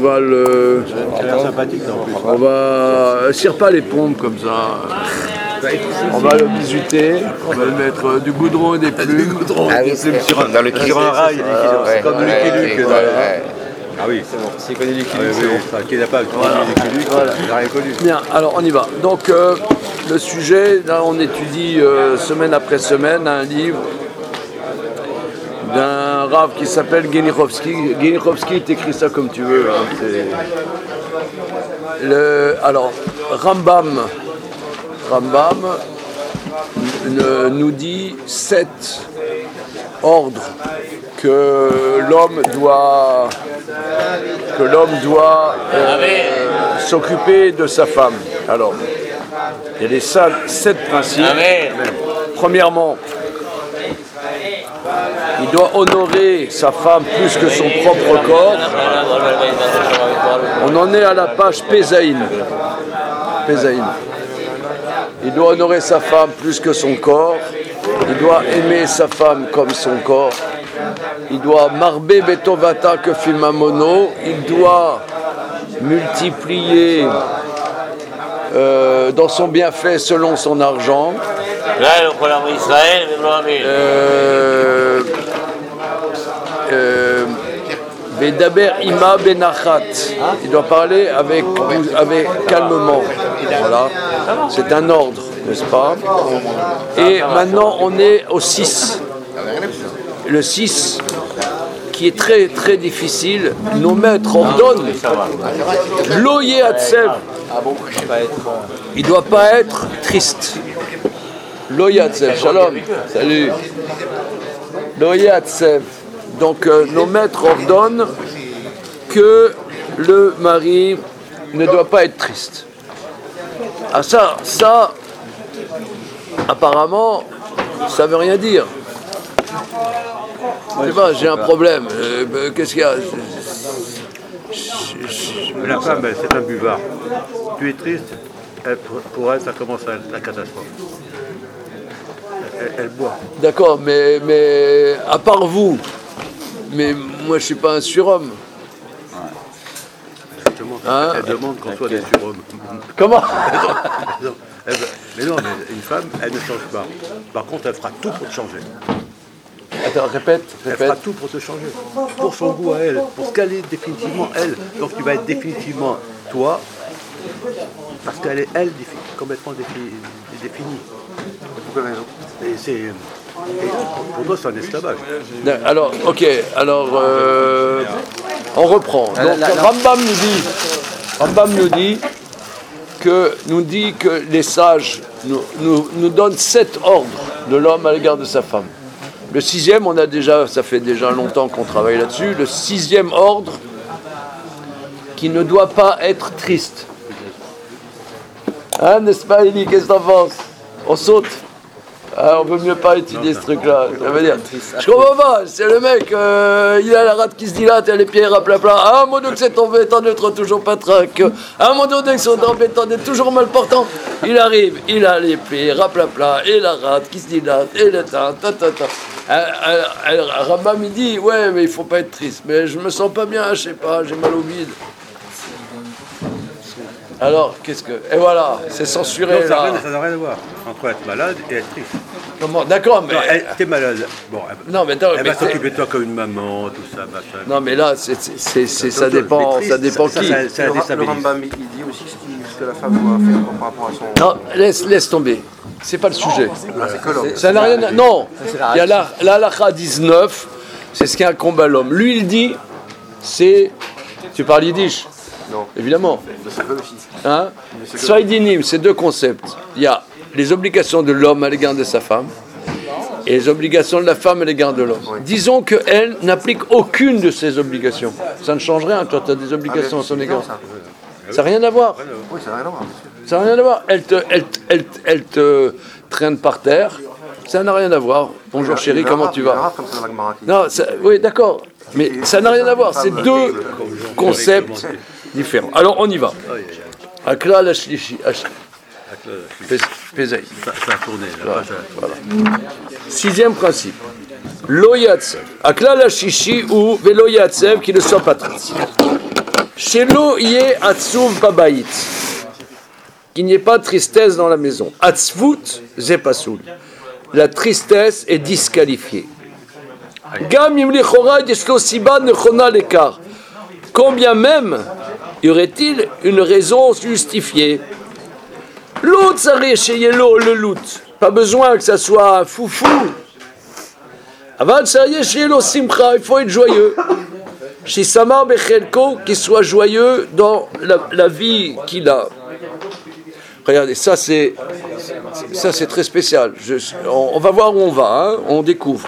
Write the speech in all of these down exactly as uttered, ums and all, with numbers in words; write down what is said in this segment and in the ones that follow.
va le... sympathique, non, en plus. On va... Cire pas les pompes comme ça. On va le bisuter, on va lui mettre du goudron et des plumes. Ah oui, c'est Sur, dans le sur un rail, c'est comme le Lucky Luke. Ah oui, c'est bon. C'est connu Lucky Luke, c'est bon. Enfin, qui n'a pas connu Lucky Luke, il n'a rien connu. Bien, alors on y va. Donc euh, le sujet, là on étudie euh, semaine après semaine un livre d'un rave qui s'appelle Genichovski. Genichovski, t'écris ça comme tu veux. Hein, le, alors, Rambam, Rambam ne, nous dit sept ordres que l'homme doit, que l'homme doit euh, s'occuper de sa femme. Alors, il y a les sept principes. Premièrement, il doit honorer sa femme plus que son propre corps. On en est à la page Pézaïn. Pézaïn. Il doit honorer sa femme plus que son corps. Il doit aimer sa femme comme son corps. Il doit marber betovata que filmamono. Il doit multiplier euh, dans son bienfait selon son argent. Euh, euh, Bedaber ima benachat. Il doit parler avec, avec calmement. Voilà. C'est un ordre, n'est-ce pas? Et maintenant, on est au six. Le six, qui est très très difficile. Nos maîtres ordonnent l'oye atsev. Il ne doit pas être triste. L'oyatsev, shalom, salut. L'oyatsev. Donc euh, nos maîtres ordonnent que le mari ne doit pas être triste. Ah ça, ça, apparemment, ça veut rien dire. Je sais pas, j'ai un problème. Euh, qu'est-ce qu'il y a? La femme, c'est un buvard. Tu es triste, elle, pour elle, ça commence à être la catastrophe. Elle, elle boit. D'accord, mais, mais à part vous, mais moi je suis pas un surhomme. Justement, hein? Elle demande qu'on soit des surhommes. Comment? non, elle, mais non, mais une femme, elle ne change pas. Par contre, elle fera tout pour te changer. Attends, répète, répète. Elle fera tout pour te changer. Pour son goût à elle, pour ce qu'elle est définitivement elle. Donc tu vas être définitivement toi, parce qu'elle est elle complètement définie. définie. Pour quelle raison? Et c'est, et pour toi, c'est un esclavage. Alors, ok, alors euh, on reprend. Donc Rambam nous dit, Rambam nous dit que nous dit que les sages nous, nous, nous donnent sept ordres de l'homme à l'égard de sa femme. Le sixième, on a déjà, ça fait déjà longtemps qu'on travaille là-dessus. Le sixième ordre, qui ne doit pas être triste. Hein, n'est-ce pas, Eli? Qu'est-ce que t'en penses? On saute. Ah, on peut mieux pas étudier ce truc-là. Ça veut dire, je comprends pas. C'est le mec, euh, il a la rate qui se dilate, il a les pieds à plat plat. Ah, mon dieu que c'est tombé, étant neutre, toujours pas traque. Ah, mon dieu que c'est tombé, étant toujours mal portant. Il arrive, il a les pieds à plat plat et la rate qui se dilate et le temps, ta ta ta. Rambam il dit, ouais, mais il faut pas être triste. Mais je me sens pas bien, je sais pas, j'ai mal au bide. Alors, qu'est-ce que... Et voilà, c'est censuré, non, ça là. Ça n'a rien à voir entre être malade et être triste. Comment? D'accord, mais... Non, elle, t'es malade. Bon, elle, non, mais attends, elle mais va s'occuper de toi comme une maman, tout ça, machin. Non, mais là, c'est, c'est, c'est, ça dépend, triste, ça dépend ça, qui. Ça, ça, ça le, le Rambam, il dit aussi ce que la femme doit faire par rapport à son... Non, laisse, laisse tomber. C'est pas le sujet. Ah, c'est que l'homme. Ça n'a rien à... Non, il y a la, la halakha dix-neuf, c'est ce qui incombe à l'homme. Lui, il dit, c'est... Tu parles yiddish? Non. Évidemment. Hein? Sfaidinim, c'est deux concepts. Il y a les obligations de l'homme à l'égard de sa femme et les obligations de la femme à l'égard de l'homme. Oui. Disons qu'elle n'applique aucune de ces obligations. Ça ne change rien, toi tu as des obligations ah, à son égard. Ça n'a rien à voir. Oui, ça n'a rien à voir. Ça n'a rien à voir. Elle te, elle, elle, elle te traîne par terre. Ça n'a rien à voir. Bonjour chérie, comment tu vas? Non, ça, oui, d'accord. Mais ça n'a rien à voir. C'est deux concepts différents. Alors on y va. Akla la shlishi. Pézaï. Ça a tourné. Voilà. Sixième principe. Lo yatsev. Akla la shishi ou velo yatsev, qui ne soit pas triste. Shelo yé atsuv babaït. Qu'il n'y ait pas de tristesse dans la maison. Atzvut ze pasoul. La tristesse est disqualifiée. Gam im lichora yeshlo siba nechona lekar. Combien même y aurait-il une raison justifiée? L'autre s'arrête chez Yelo le lout. Pas besoin que ça soit un foufou. Avant s'arrête chez Yelo simcha, il faut être joyeux. Chez Samar Bechelko, qu'il soit joyeux dans la, la vie qu'il a. Regardez, ça c'est, ça c'est très spécial. Je, on, on va voir où on va, hein, on découvre.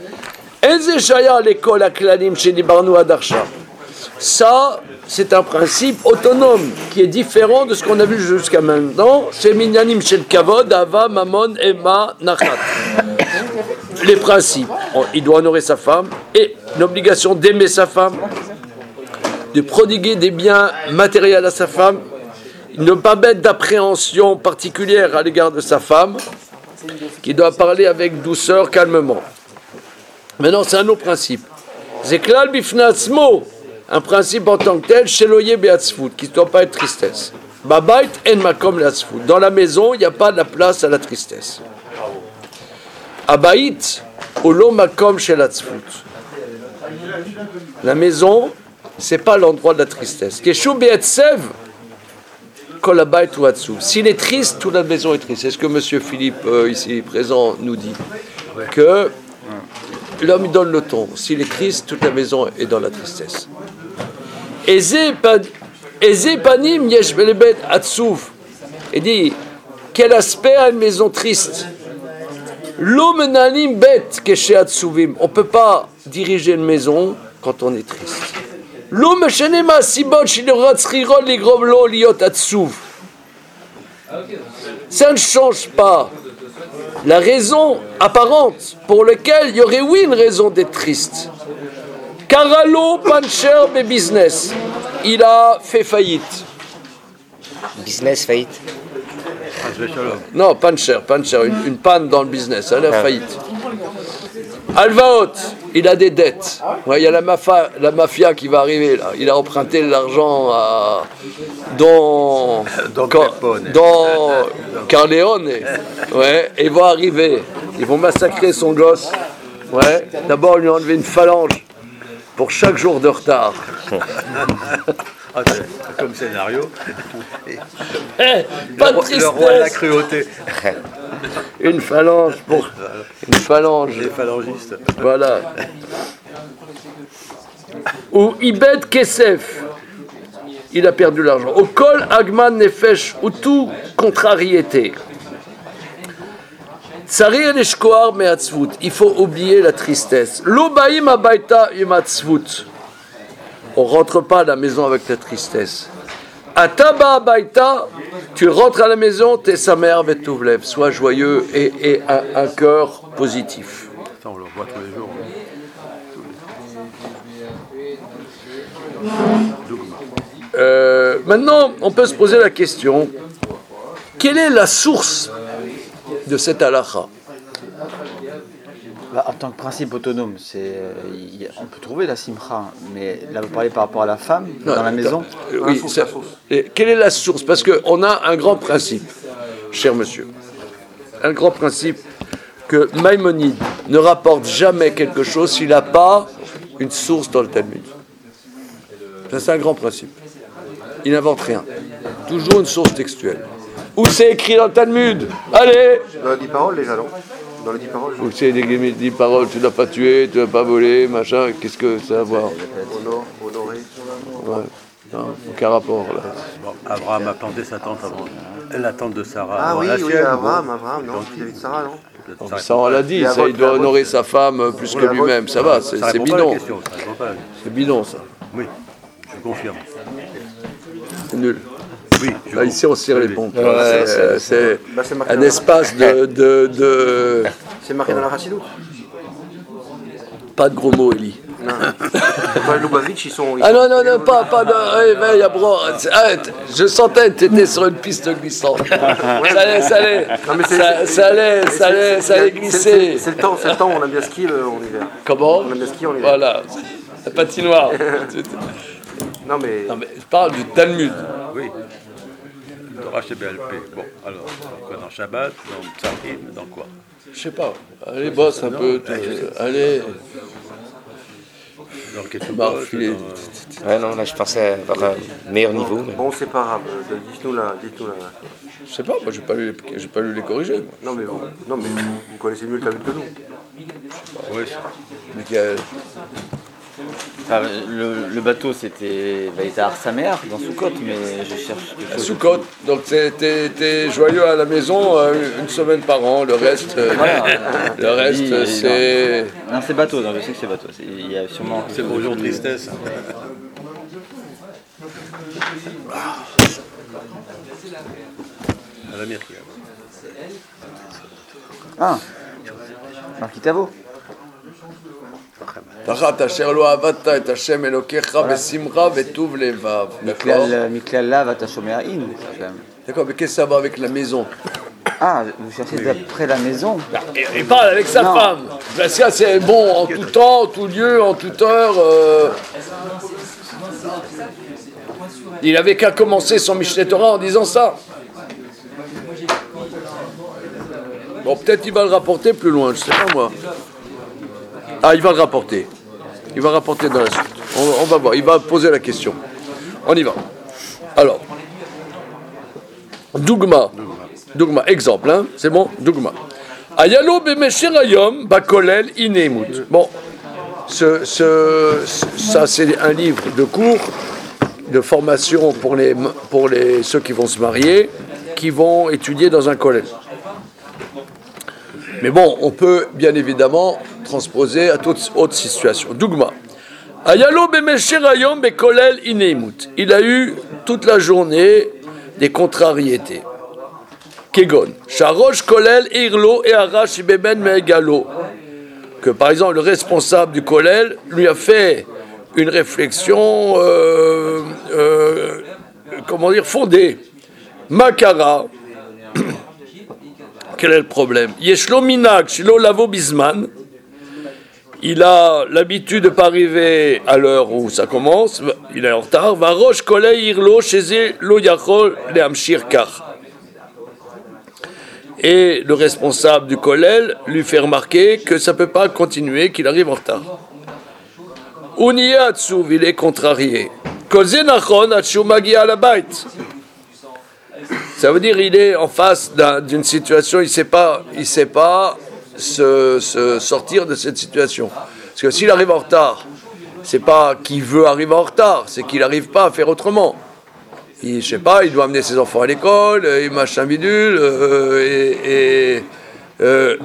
Ça, c'est un principe autonome qui est différent de ce qu'on a vu jusqu'à maintenant. C'est Minyanim Shel Kavod, Ava, Mamon, Ema, Nachat. Les principes. Il doit honorer sa femme et l'obligation d'aimer sa femme, de prodiguer des biens matériels à sa femme, ne pas mettre d'appréhension particulière à l'égard de sa femme, qui doit parler avec douceur, calmement. Maintenant, c'est un autre principe. Zeklal bifnatzmo, un principe en tant que tel, sheloye beatzfut, qui ne doit pas être tristesse. Babait en makom leatzfut. Dans la maison, il n'y a pas de la place à la tristesse. Abaït, olo makom shelatzfut. La maison, c'est pas l'endroit de la tristesse. Keshu beatsev, kol abayit ou atzuf. S'il est triste, toute la maison est triste. C'est ce que M. Philippe, euh, ici présent, nous dit. Que l'homme donne le ton. S'il est triste, toute la maison est dans la tristesse. Eze panim yesh belebet atzuf. Il dit, quel aspect a une maison triste? L'omenalim bet keshe atzuvim. On ne peut pas diriger une maison quand on est triste. L'homme shenema sibot shiloratzrirol ligromlo liot atzuv. Ça ne change pas la raison apparente pour laquelle il y aurait oui une raison d'être triste. Karalo Pancher be business. Il a fait faillite. Business faillite. Non, Pancher, Pancher, une, une panne dans le business, elle a faillite. Alvaot, il a des dettes. Ouais, il y a la mafia, la mafia qui va arriver là. Il a emprunté de l'argent à dans Don Car, Capone. dans Carleone. Ouais, et ils vont arriver. Ils vont massacrer son gosse. Ouais. D'abord, ils lui ont enlevé une phalange pour chaque jour de retard. Ah, c'est comme scénario. Hey, pas de le, le roi de la tristesse. cruauté. Une phalange pour une phalange. Les phalangistes. Voilà. Ou Ibed Kesef, il a perdu l'argent. Au Kol Agman Nefesh, ou tout contrariété. Tsari el eshkoar me'atzvut, il faut oublier la tristesse. Lo ba'im abayta imatzvut. On rentre pas à la maison avec la tristesse. Ataba abayta, tu rentres à la maison, t'es sa mère, vetuvlev, sois joyeux et, et un, un cœur positif. Ça, on le voit tous les jours. Euh, maintenant, on peut se poser la question, quelle est la source de cette halakha? Bah, en tant que principe autonome, c'est, euh, y a- on peut trouver la simcha, mais là vous parlez par rapport à la femme, dans la maison. Euh, Oui, ça- et quelle est la source? Parce qu'on a un grand principe, cher monsieur. Un grand principe que Maïmonide ne rapporte jamais quelque chose s'il n'a pas une source dans le Talmud. Ça, c'est un grand principe. Il n'invente rien. Toujours une source textuelle. Où c'est écrit dans le Talmud? Allez! Dans les dix paroles déjà, non? Dans les dix paroles, Où c'est des dix paroles? Tu ne l'as pas tué, tu ne l'as pas volé, machin. Qu'est-ce que ça a à voir? honor, honoré. Ouais. Non, aucun rapport là. Bon, Abraham a planté sa tente avant. La tente de Sarah. Ah avant oui, Rachel, oui, bon. Abraham, Abraham, non, vis-à-vis de Sarah, non? Ça Ça, on l'a dit, Et ça, avant- il doit avant- honorer sa femme plus que Oui, avant- lui-même. Ça va, c'est ça c'est répond pas à la bidon. question, ça répond pas à la question. C'est bidon, ça. Oui, je confirme. C'est nul. Oui, je Là, ici, on serre les pompes. Ouais, Ouais, c'est- euh, c'est Bah, c'est marqué un dans la- espace de, de, de- C'est marqué dans la Chassidoute. Pas de gros mots, Eli. Non. Enfin, les Lubavitch, ils sont. ils Ah sont- non, non, non, pas, pas de... Hey, veille, Abro, arrête. Je sentais que tu étais sur une piste glissante. Ça allait, ça allait. Non, mais c'est- Ça, c'est- ça allait, ça allait, ça allait c'est- glisser. c'est- C'est le temps, c'est le temps où on aime bien skier le- en hiver. Comment? On aime bien skier en hiver. Voilà. La patinoire. Non mais. Non, mais je parle du Talmud. Oui. Torah chez B L P. Bon, alors, dans quoi? Dans Shabbat, dans Psachim, dans quoi? Je sais pas. Allez, bosse un peu. tout- Allez. Dans Ketubot, Bah, filer- dans... Ouais, non, là, je pensais avoir un meilleur niveau. Mais... Bon, c'est pas grave. euh, Dites-nous là, dites-nous là. Je sais pas, moi j'ai pas lu les, j'ai pas lu les corrigés. moi. Non mais vous, non mais vous connaissez mieux le Talmud que nous. Oui, Michael. Enfin, le, le bateau, c'était Vaïta Arsamer dans Soukot, mais je cherche quelque À chose. Soukot, donc t'es, t'es- t'es joyeux à la maison euh, une semaine par an, le reste, euh, le reste Oui, oui, c'est... Non, c'est bateau, non, je sais que c'est bateau. C'est- Il y a sûrement. c'est bonjour tristesse. À la Myrkia. Ah Marquitavo. תחת אשר לא עבדת את השם אלוקיך בשמחה וטוב לבב. D'accord, Miklal Miklal Lav Atashomea In. quand même. D'accord, mais qu'est-ce que ça va avec la maison? Ah, vous cherchez d'après la maison. Il il parle avec sa Non. femme. Parce que c'est bon en tout temps, en tout lieu, en toute heure. euh, Il avait qu'à commencer son Mishneh Torah en disant ça. Bon, peut-être il va le rapporter plus loin, je sais pas moi. Ah, il va le rapporter. Il va rapporter dans la suite. On, on va voir, il va poser la question. On y va. Alors, Dougma. Dougma, exemple, hein, c'est bon? Dougma. Ayalo b'meshirayom bakolel inemut. Bon, ce, ce, ça c'est un livre de cours, de formation pour, les, pour les, ceux qui vont se marier, qui vont étudier dans un collège. Mais bon, on peut bien évidemment transposer à toute autre situation. Dougma. Ayalo b'meshirayom bakolel inemut. Il a eu toute la journée des contrariétés. Kegon, Sharosh Kolel Irlo et Arash Beben Megalo. Que par exemple le responsable du Kolel lui a fait une réflexion, euh, euh, comment dire, fondée. Makara, quel est le problème? Yeshlo Minag, Shilo Lavo Bisman. Il a l'habitude de ne pas arriver à l'heure où ça commence, il est en retard. Varosh Kolel Irlo Sheze Lo Yachol Leamshir Kach. Et le responsable du Kollel lui fait remarquer que ça ne peut pas continuer, qu'il arrive en retard. Uniyatsuv, il est contrarié. Kolzenachon Atsu Magia à la bait. Ça veut dire il est en face d'un, d'une situation, il ne sait pas, il sait pas se, se sortir de cette situation. Parce que s'il arrive en retard, c'est pas qu'il veut arriver en retard, c'est qu'il n'arrive pas à faire autrement. Il, je sais pas, il doit amener ses enfants à l'école, il machin bidule, euh, et, et euh,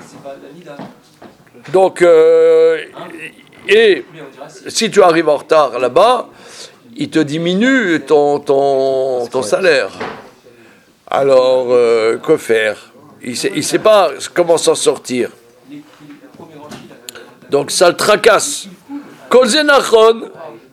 donc, euh, et si tu arrives en retard là-bas, il te diminue ton, ton, ton salaire. Alors, euh, que faire? Il ne sait, il sait pas comment s'en sortir. Donc, ça le tracasse. Kolzenachon.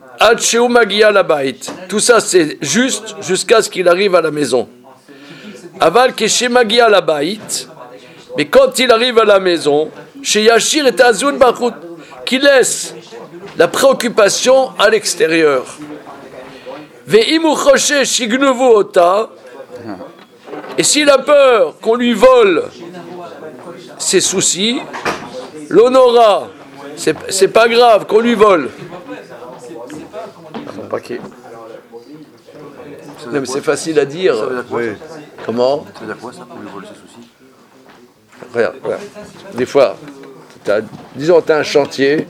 Tout ça c'est juste jusqu'à ce qu'il arrive à la maison. Aval keshe magia la bait, mais quand il arrive à la maison, chez Yashir et Azun Bachout, qui laisse la préoccupation à l'extérieur. Veimu choshe shignuvu ota, et s'il a peur qu'on lui vole ses soucis, l'honora, c'est, c'est pas grave qu'on lui vole. Paquet. Non, mais c'est facile à dire. Ça veut dire quoi, Oui. Comment? ça veut dire quoi ça pour lui voler ses soucis? Regarde, regarde. Des fois, t'as, disons, tu as un chantier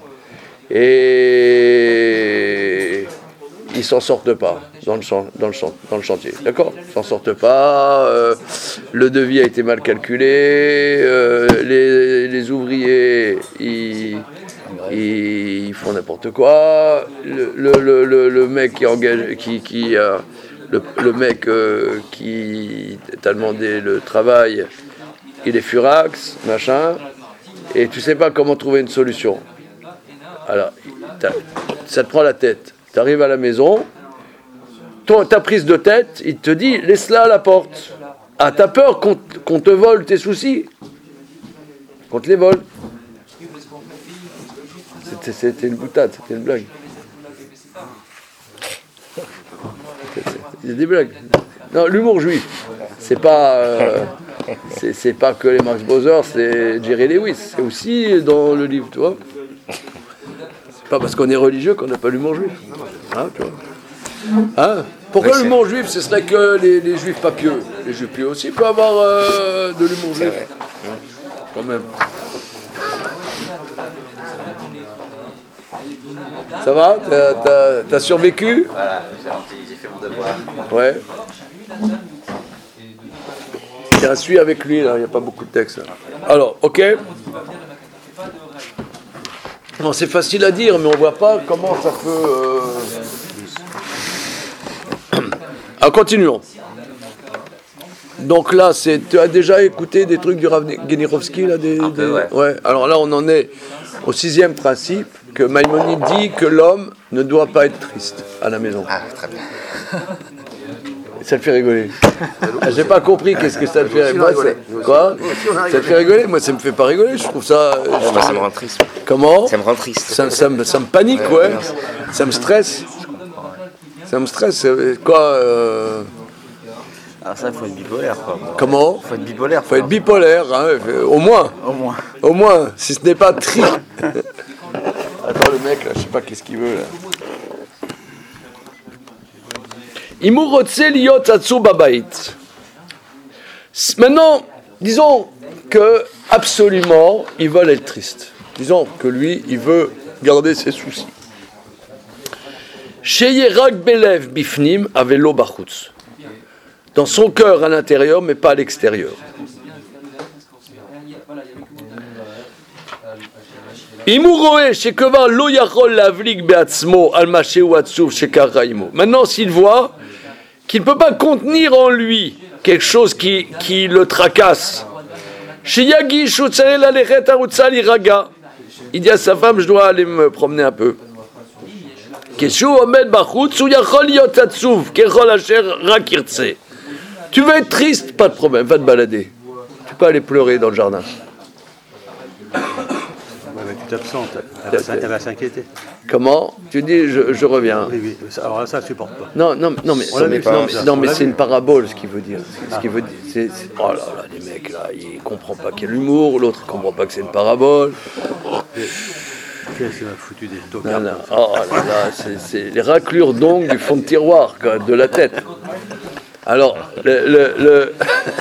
et ils s'en sortent pas dans le, champ, dans le, champ, dans le chantier. D'accord? Ils s'en sortent pas. Euh, le devis a été mal calculé. Euh, les, les ouvriers, ils. Ils font n'importe quoi. Le, le, le, le, le mec qui engage, qui, qui euh, le, le mec euh, qui t'a demandé le travail, il est furax, machin, et tu sais pas comment trouver une solution. Alors, ça te prend la tête. Tu arrives à la maison, toi, ta prise de tête, il te dit laisse-la à la porte. Ah, t'as peur qu'on, qu'on te vole tes soucis, qu'on te les vole. C'était, c'était une boutade, c'était une blague. Il y a des blagues. Non, l'humour juif, c'est pas, euh, c'est, c'est pas que les Marx Brothers, c'est Jerry Lewis. C'est aussi dans le livre, tu vois. C'est pas parce qu'on est religieux qu'on n'a pas l'humour juif. Hein, tu vois. Hein? Pourquoi oui, l'humour juif, ce serait que les, les juifs pas pieux? Les juifs pieux aussi peuvent avoir euh, de l'humour juif. Quand même. Ça va? T'as, t'as, t'as survécu? Voilà, j'ai fait mon devoir. Ouais. Tiens, suis avec lui, là, il n'y a pas beaucoup de texte. Là. Alors, ok. Bon, c'est facile à dire, mais on ne voit pas comment ça peut... Euh... Alors, continuons. Donc là, c'est, tu as déjà écouté des trucs du Rav Genirovski là, des, Un peu, des... ouais. ouais. Alors là, on en est au sixième principe, que Maïmonide dit que l'homme ne doit pas être triste à la maison. Ah, très bien. Ça te fait rigoler. Ah, j'ai pas compris qu'est-ce que ça te fait rigoler. Quoi? Ça te fait rigoler? Moi, ça me fait pas rigoler. Je trouve ça. Oh, je moi, trouve... ça me rend triste. Comment? Ça me rend triste. Ça, ça, me, ça me panique, ouais. ouais. Ça me stresse. Ça me stresse. Quoi euh... Alors ça, il faut être bipolaire, quoi. Comment? Il faut être bipolaire. Il faut être bipolaire, hein, au moins. Au moins. Au moins, si ce n'est pas tri. Attends, le mec, là, je sais pas qu'est-ce qu'il veut, là. Maintenant, disons que absolument, ils veulent être tristes. Disons que lui, il veut garder ses soucis. Sheyerak belev bifnim avelo bachutz. Dans son cœur à l'intérieur, mais pas à l'extérieur. Maintenant, s'il voit qu'il ne peut pas contenir en lui quelque chose qui, qui le tracasse, il dit à sa femme, je dois aller me promener un peu. Tu veux être triste, pas de problème, va te balader. Tu peux aller pleurer dans le jardin. Tu t'absentes, elle, elle va s'inquiéter. Comment? Tu dis, je, je reviens. Oui, oui, alors là, ça ne supporte pas. Non, non, non, mais, non, mais, pas, non, mais, non, mais c'est vu. une parabole, ce qu'il veut dire. Ce qu'il veut dire, c'est, c'est, oh là là, les mecs là, ils ne comprennent pas qu'il y a l'humour, l'autre ne comprend pas que c'est une parabole. Qu'est-ce qu'il m'a foutu des tocards? Non, non, oh là là, c'est, c'est les raclures d'ongles du fond de tiroir, quoi, de la tête. Alors, le... le, le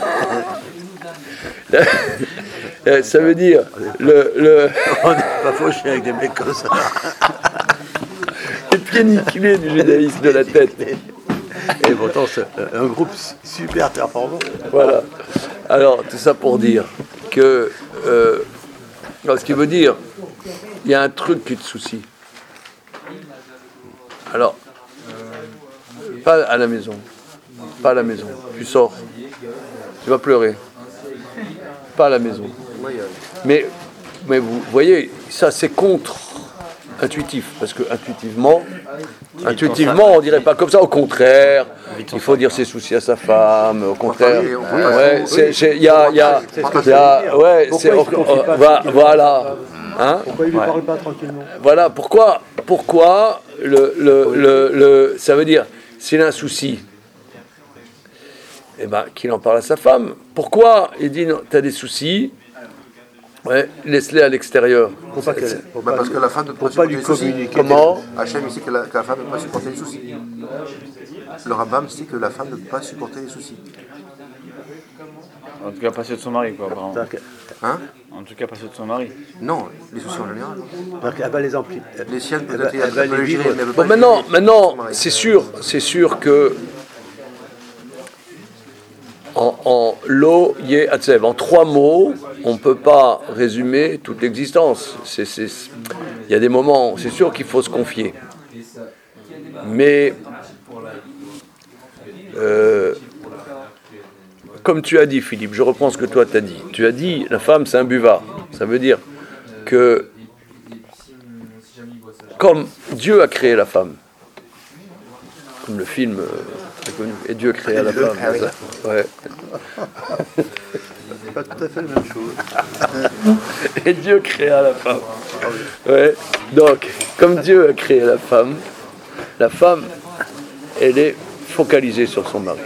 le ça veut dire le, le... On n'est pas fauché avec des mecs comme ça. Les pieds nickelés du judaïsme de la tête. Et pourtant, c'est un groupe super performant. Voilà. Alors, tout ça pour dire que... Euh, ce qui veut dire, il y a un truc qui te soucie. Alors, pas à la maison. Pas à la maison. Tu sors. Tu vas pleurer. Pas à la maison. Mais, mais vous voyez, ça c'est contre-intuitif, parce que intuitivement, intuitivement, on dirait pas comme ça. Au contraire, il faut dire ses soucis à sa femme. Au contraire, ouais, c'est, il y a, il y a, il y a, ouais, c'est, voilà, hein. Pourquoi il ne lui parle pas tranquillement? Voilà, pourquoi, pourquoi le, le, le, le, ça veut dire, s'il a un souci. Eh ben, qu'il en parle à sa femme. Pourquoi? Il dit, non, tu as des soucis, ouais, laisse-les à l'extérieur. Faut pas qu'elle, faut Bah pas, parce que la femme ne peut faut pas pas lui supporter les soucis. communiquer. Comment? Hachem ici que la, que la femme ne peut pas supporter les soucis. Le Rambam dit que la femme ne peut pas supporter les soucis. En tout cas, pas ceux de son mari, quoi, apparemment. Hein? En tout cas, pas ceux de son mari. Non, les soucis en général. Donc elle va les emplir. Les siennes, Elle peut-être, va- elle va elle peut les les gérer, vivre. mais elle veut Bon, pas maintenant, les gérer. maintenant, Son mari. c'est sûr, c'est sûr que en, en lo ye atsev, en trois mots, on ne peut pas résumer toute l'existence. C'est, c'est, il y a des moments, c'est sûr qu'il faut se confier. Mais, euh, comme tu as dit, Philippe, je reprends ce que toi t'as dit. Tu as dit, la femme, c'est un buvard. Ça veut dire que, comme Dieu a créé la femme, comme le film euh, très connu, et Dieu créa la femme. Ah oui. Ouais. C'est pas tout à fait la même chose. Et Dieu créa la femme. Ouais. Donc, comme Dieu a créé la femme, la femme, elle est focalisée sur son mari.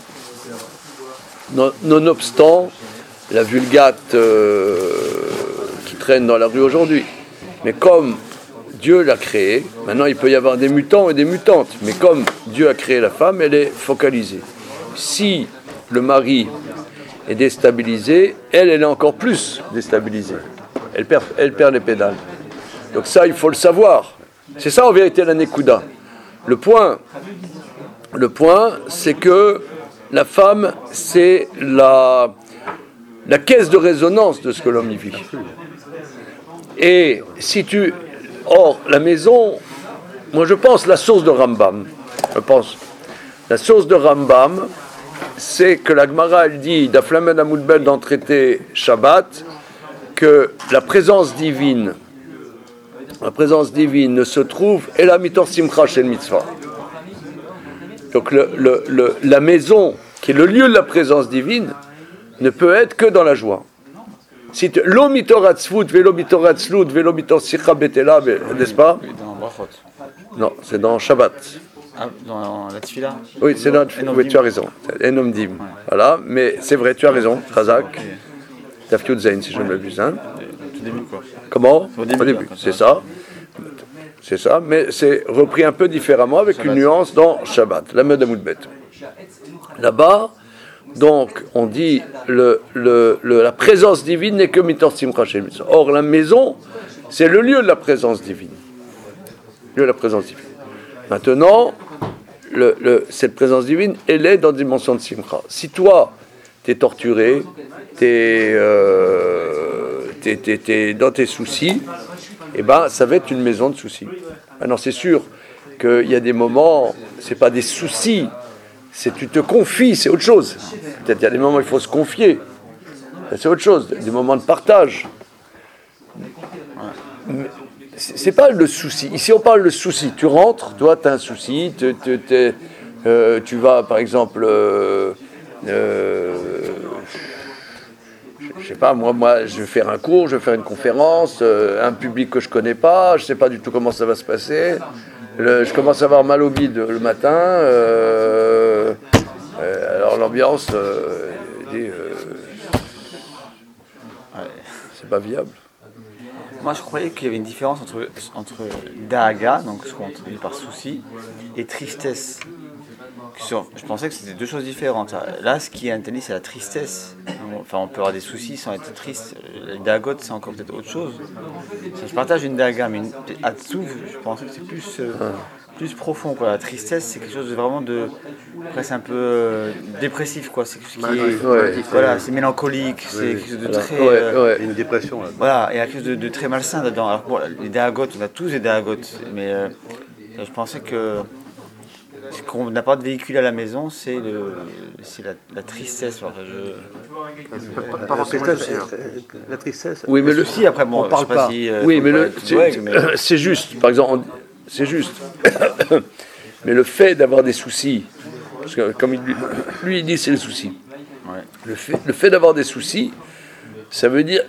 Non, nonobstant la vulgate euh, qui traîne dans la rue aujourd'hui. Mais comme Dieu l'a créée, maintenant il peut y avoir des mutants et des mutantes, mais comme Dieu a créé la femme, elle est focalisée. Si le mari est déstabilisé, elle, elle est encore plus déstabilisée. Elle perd, elle perd les pédales. Donc ça, il faut le savoir. C'est ça en vérité la Nekuda. Le point, le point, c'est que la femme, c'est la, la caisse de résonance de ce que l'homme y vit. Et si tu... Or, la maison, moi je pense la source de Rambam, je pense, la source de Rambam, c'est que la Gemara, elle dit, d'Aflamed Amoudbel dans le traité Shabbat, que la présence divine, la présence divine ne se trouve et la mitor simcha shel mitzvah. Donc le, le, le, la maison, qui est le lieu de la présence divine, ne peut être que dans la joie. Si tu lo mitor atzvut, velo mitor atzlut, velo mitor sicha betela, n'est-ce pas? Dans Brachot. Non, c'est dans Shabbat. Ah, dans la tefila. Oui, c'est dans oui, tu as raison. Enomdim. Ouais. Voilà, mais c'est vrai, tu as raison. Chazak. Tafyud Zain, si je ne m'abuse. Hein. Au début, quoi. Comment? Au début, Au début. C'est ça. C'est ça, mais c'est repris un peu différemment avec Shabbat. Une nuance dans Shabbat, la Med Amoudbet. Là-bas, donc, on dit le, le, le, la présence divine n'est que mitor simcha shel mitzvah. Or, la maison, c'est le lieu de la présence divine. Le lieu de la présence divine. Maintenant, le, le, cette présence divine, elle est dans la dimension de simcha. Si toi, tu es torturé, tu es euh, dans tes soucis, eh ben, ça va être une maison de soucis. Maintenant, c'est sûr qu'il y a des moments, c'est pas des soucis, c'est tu te confies, c'est autre chose. Peut-être il y a des moments où il faut se confier, c'est autre chose, des moments de partage. Mais c'est pas le souci. Ici, on parle de souci. Tu rentres, toi, tu as un souci, te, te, te, euh, tu vas, par exemple, euh, euh, je sais pas, moi, moi, je vais faire un cours, je vais faire une conférence, euh, un public que je connais pas, je sais pas du tout comment ça va se passer. Le, je commence à avoir mal au bide le matin. Euh, euh, alors l'ambiance, euh, dit, euh, c'est pas viable. Moi, je croyais qu'il y avait une différence entre, entre daaga, donc ce qu'on traduit par souci, et tristesse. Je pensais que c'était deux choses différentes. Là, ce qui est interdit, c'est la tristesse. Enfin, on peut avoir des soucis sans être triste. La daagot, c'est encore peut-être autre chose. Je partage une daaga, mais une atsuv, je pensais que c'est plus, euh, plus profond, quoi. La tristesse, c'est quelque chose de vraiment de presque un peu euh, dépressif, quoi. C'est quelque chose qui est, ouais, voilà, c'est mélancolique, c'est ouais, quelque chose de voilà. très. Ouais, euh, ouais. Une dépression. Là. Voilà, il y a quelque chose de, de très malsain dedans. Alors bon, les daagot, on a tous des daagot, mais euh, je pensais que ce qu'on n'a pas de véhicule à la maison, c'est, le, c'est la, la tristesse. Enfin, je... pas, pas, pas la, tristesse la tristesse. Oui, mais le souci, après, bon, on parle pas. pas si, euh, oui, mais, le, c'est, ouais, mais c'est juste. Par exemple, on, c'est juste. Mais le fait d'avoir des soucis, parce que comme il, lui il dit, c'est les soucis. Ouais. Le fait, le fait d'avoir des soucis, ça veut dire,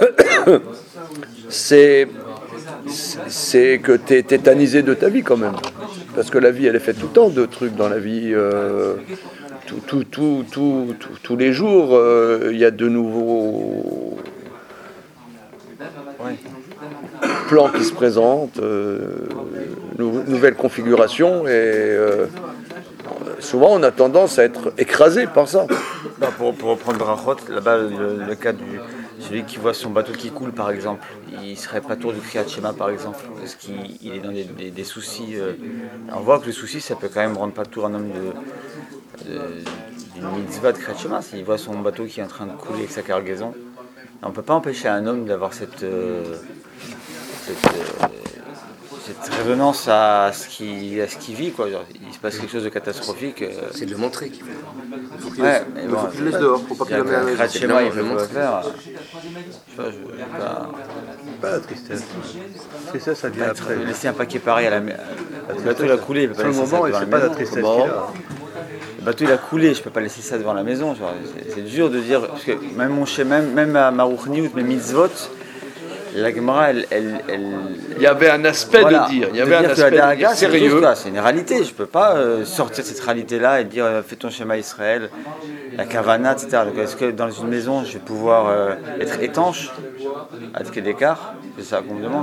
c'est, c'est que tu es tétanisé de ta vie quand même. Parce que la vie, elle est faite tout le temps de trucs dans la vie. Euh, tout, tout, tout, tout, tout, tous les jours, il euh, y a de nouveaux ouais. plans qui se présentent, euh, nou- nouvelles configurations, et euh, souvent on a tendance à être écrasé par ça. Bah pour, pour reprendre Brachot, là-bas, le, le cas du celui qui voit son bateau qui coule, par exemple, il serait pas tour du Kriyat Shema, par exemple, parce qu'il il est dans des, des, des soucis. Euh, on voit que le souci, ça peut quand même rendre pas tour un homme de, de, d'une mitzvah de Kriyat Shema. S'il voit son bateau qui est en train de couler avec sa cargaison, on peut pas empêcher un homme d'avoir cette, euh, cette, euh, cette résonance à ce qu'il, à ce qu'il vit, quoi. Genre, il se passe quelque chose de catastrophique. Euh... C'est de le montrer qu'il faut. Il faut qu'il ouais, laisse, il bon, faut qu'il laisse dehors, faut pas qu'il le mette à la maison. Kriyat Shema, il faut le faire. Je sais pas, pas la tristesse. La tristesse, ça vient après. Laisser un paquet pareil à la mer. Le bateau il a coulé, il peut pas laisser ça devant la maison. C'est pas la tristesse qu'il a. Le bateau il a coulé, je peux pas laisser ça devant la maison. Genre, c'est, c'est dur de dire, parce que même mon chez même même à Marouchniout, mes mitzvot, la Gemara, elle, elle, elle... Il y avait un aspect Voilà. de dire, il y De avait un dire que aspect la de dire Dahaga, c'est quelque sérieux. chose, quoi. C'est une réalité. Je peux pas euh, sortir de cette réalité-là et dire euh, fais ton schéma Israël, la Kavana, et cetera. Donc, est-ce que dans une maison, je vais pouvoir euh, être étanche à quel écart? C'est ça qu'on me demande.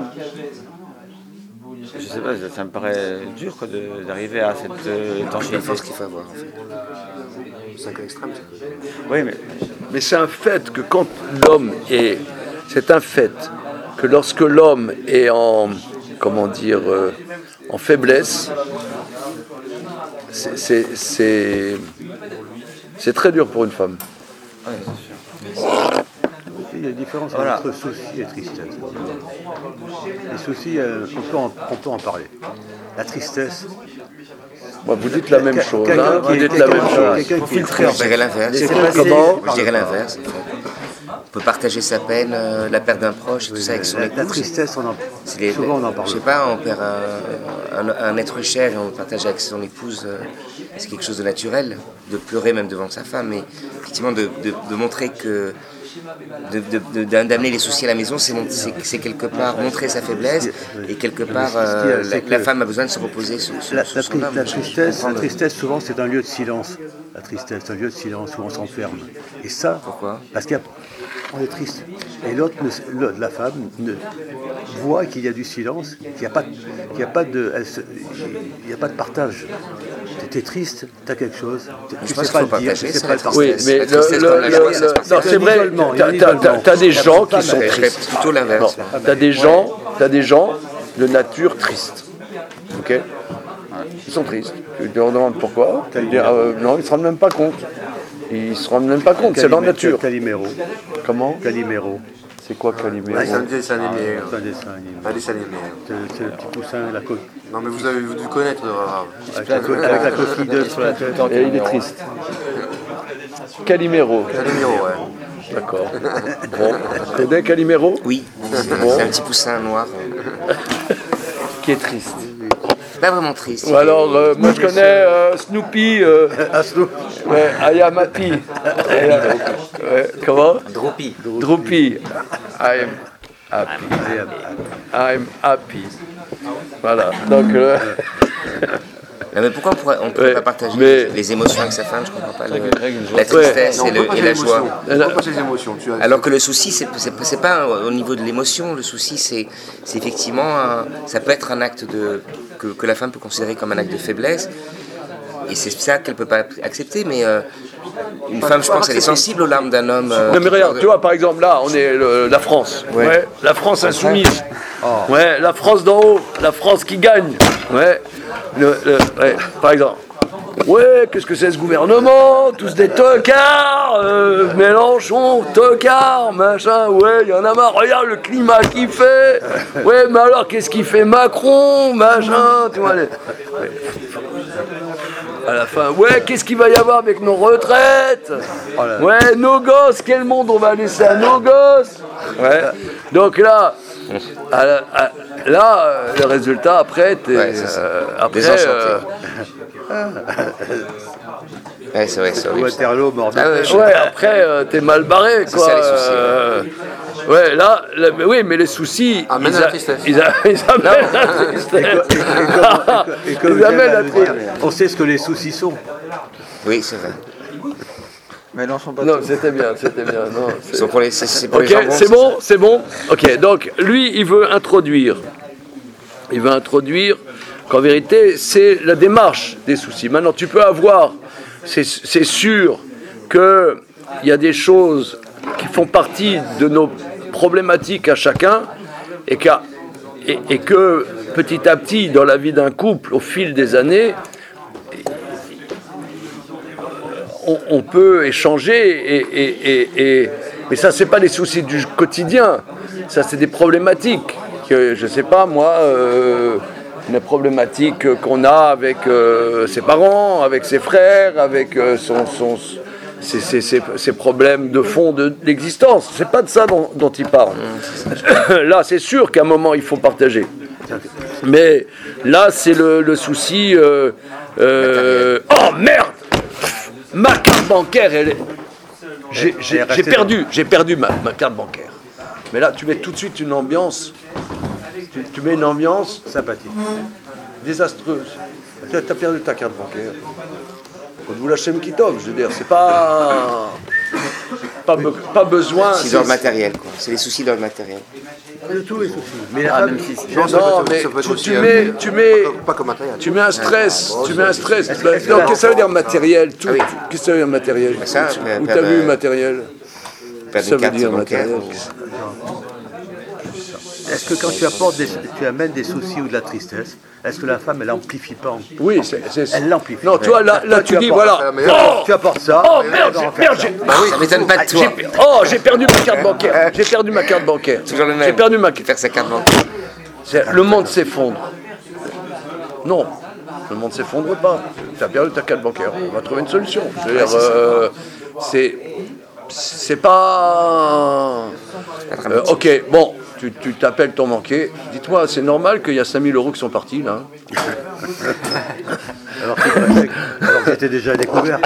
Je sais pas, ça me paraît dur quoi, de- d'arriver à cette euh, C'est la étanchéité. force qu'il faut avoir, en fait. C'est un cas extrême, ça. Oui, mais Mais c'est un fait que quand l'homme est, c'est un fait que lorsque l'homme est en, comment dire, euh, en faiblesse, c'est, c'est, c'est, c'est très dur pour une femme. ouais, c'est sûr. Il y a une différence Voilà. entre souci et tristesse. Les soucis, euh, on, peut en, on peut en parler. La tristesse, Moi, vous dites la même chose, quelqu'un hein, qui vous est- dites la même quelqu'un- chose. quelqu'un Faut qui est filtrer, en Je dirais l'inverse. Laissez Quelqu'un- passer. Comment Je dirais l'inverse, en fait. On peut partager sa peine, euh, la perte d'un proche, et tout ça avec son La, la épouse. tristesse, on en, C'est les- souvent on en parle. Je sais pas, on perd un, un- un être cher et on le partage avec son épouse. euh, C'est quelque chose de naturel, de pleurer même devant sa femme, mais effectivement de, de- de montrer que. de- de- de- D'amener les soucis à la maison, c'est mon- c'est c'est quelque part montrer sa faiblesse et quelque part ce qu'il y a, euh, c'est la, la que- femme a besoin de se reposer sur, sur- La, sur la son tri- homme. la Je- je tristesse, comprends la le- tristesse, souvent, c'est un lieu de silence. La tristesse, c'est un lieu de silence où on s'enferme. Et ça, Pourquoi parce qu'on est triste. Et l'autre, ne- l'autre, la femme, ne, voit qu'il y a du silence, qu'il n'y a pas, de- qu'il y a pas de, elle se- il y a pas de partage. Tu es triste, tu as quelque chose, tu Je sais pense pas qu'il faut le dire, partager, tu sais c'est pas la le partager. Oui, tristesse. mais La le, tristesse le- comme la le- joie, ça le- se passe non, pas. c'est Il y a un vrai, isolement, il y a un t'as, t'as- isolement. t'as des gens qui femme, sont elle- Je serais tristes. plutôt l'inverse. Non, t'as des gens, t'as des gens de nature triste. Ok. Ils sont tristes. Tu leur demandes pourquoi. Tu dis, euh, non, ils se rendent même pas compte. Ils se rendent même pas compte. C'est leur Calimé- nature. Calimero. Comment Calimero. C'est quoi Calimero? Ah, c'est un dessin animé. C'est un dessin animé. Un dessin animé. C'est c'est le petit poussin, la co- Non, mais vous avez dû connaître. euh, avec, la co- avec la coquille d'œuf sur la tête. Et il est triste. Calimero. Calimero, ouais. D'accord. Bon. Tu connais Calimero? Oui, c'est Bon. c'est un petit poussin noir. euh, Qui est triste. Pas vraiment triste. Ou alors, euh, moi je connais euh, Snoopy. Euh, Ah, Snoop. ouais, I am happy. Ouais, comment? Dropi. Droopy. I'm happy. I'm happy. Voilà. Donc, euh, Non, mais pourquoi on pourrait, on pourrait Ouais, pas partager mais- les émotions avec sa femme? Je comprends pas. le- joie. la tristesse Ouais. et, le- et la joie. les émotions. Alors que le souci, c'est c'est- c'est pas au niveau de l'émotion. Le souci, c'est c'est effectivement, un- ça peut être un acte de que, que la femme peut considérer comme un acte de faiblesse. Et c'est ça qu'elle peut pas accepter. Mais euh, une femme, je pense, elle est sensible aux larmes d'un homme. euh, non mais qui regarde, pleure tu vois par exemple là, on est le- la France. Ouais. Ouais. La France insoumise. Ouais, la France d'en haut, la France qui gagne. Ouais. Le- le- ouais. Par exemple. Ouais, qu'est-ce que c'est ce gouvernement? Tous des tocards, euh, Mélenchon, tocard, machin, ouais, il y en a marre, regarde le climat qu'il fait. Ouais, mais alors qu'est-ce qu'il fait Macron, machin, tu vois. les- ouais. À la fin, ouais, qu'est-ce qu'il va y avoir avec nos retraites? Ouais, nos gosses, quel monde on va laisser à nos gosses? Ouais. Donc là, à la- à- là, euh, le résultat après, t'es, Ouais, c'est ça. euh, après, Désenchanté. euh, Ouais, c'est vrai, c'est horrible. ça. Waterloo, mort de Ah ouais, faim. je- ouais, après, euh, t'es mal barré, C'est quoi. ça, les soucis, ouais. euh, ouais, là, là, mais oui, mais les soucis, Amènent ils, à la a- tristesse. ils, a- ils amènent à la tristesse. Et comme Ils j'aime amènent à à le la dire, tristesse. on sait ce que les soucis sont. Oui, c'est vrai. Mélenchon pas Non, tout. c'était bien, c'était bien. Non, c'est- C'est pour les, c'est- c'est pour Ok, les jambons, c'est bon, c'est bon. Ok, donc lui, il veut introduire, il veut introduire qu'en vérité, c'est la démarche des soucis. Maintenant, tu peux avoir, c'est c'est sûr qu'il y a des choses qui font partie de nos problématiques à chacun et, qu'à- et, et que petit à petit, dans la vie d'un couple, au fil des années, on, on peut échanger, et, et, et, et- mais ça, c'est pas les soucis du quotidien, ça, c'est des problématiques que, je sais pas, moi, euh, une problématique qu'on a avec euh, ses parents, avec ses frères, avec euh, son, son, ses, ses- ses- ses problèmes de fond de l'existence. C'est pas de ça dont, dont il parle. Là, c'est sûr qu'à un moment, il faut partager. Mais là, c'est le, le souci. euh, euh, oh merde! Ma carte bancaire, elle est. J'ai j'ai- Elle est j'ai restée perdu, j'ai perdu ma, ma carte bancaire. Mais là, tu mets tout de suite une ambiance, tu, tu mets une ambiance Sympathique. désastreuse. Tu as perdu ta carte bancaire. Vous lâchez une kitov, je veux dire, c'est pas. Pas, be- pas besoin. C'est dans le matériel, quoi. C'est les soucis dans le matériel. De tout et soucis. Mais la Ah, femme, même si c'est- Non, ça peut être- mais ça peut être tu, aussi, tu hein. mets, tu mets, Pas comme matériel. tu mets un stress, tu mets un stress. Est-ce que- Donc, est-ce que qu'est-ce la- que ça veut dire matériel tout, Ah oui. Qu'est-ce que ça veut dire matériel ça, Où per- t'as per- vu matériel Perdre Ça une veut carte dire bancaire. matériel. est-ce que quand tu apportes des, tu amènes des soucis ou de la tristesse, est-ce que la femme elle amplifie pas? Oui, c'est. c'est- Elle l'amplifie. Non, tu vois, là, là Toi, tu tu dis, apportes voilà. ça, mais- Oh, Tu apportes ça. oh elle merde, va en j'ai- faire merde, ça. j'ai- Ça m'étonne pas de toi. j'ai- oh, j'ai perdu ma carte bancaire. J'ai perdu ma carte bancaire. Toujours le même. J'ai perdu ma carte. Faire sa carte bancaire. C'est- Le monde s'effondre. Non, le monde s'effondre pas. Tu as perdu ta carte bancaire. On va trouver une solution. Je veux dire, euh, c'est, c'est pas. Euh, ok, bon, tu, tu t'appelles ton banquier. Dites-moi, c'est normal qu'il y a cinq mille euros qui sont partis là. Alors que alors que c'était déjà découvert.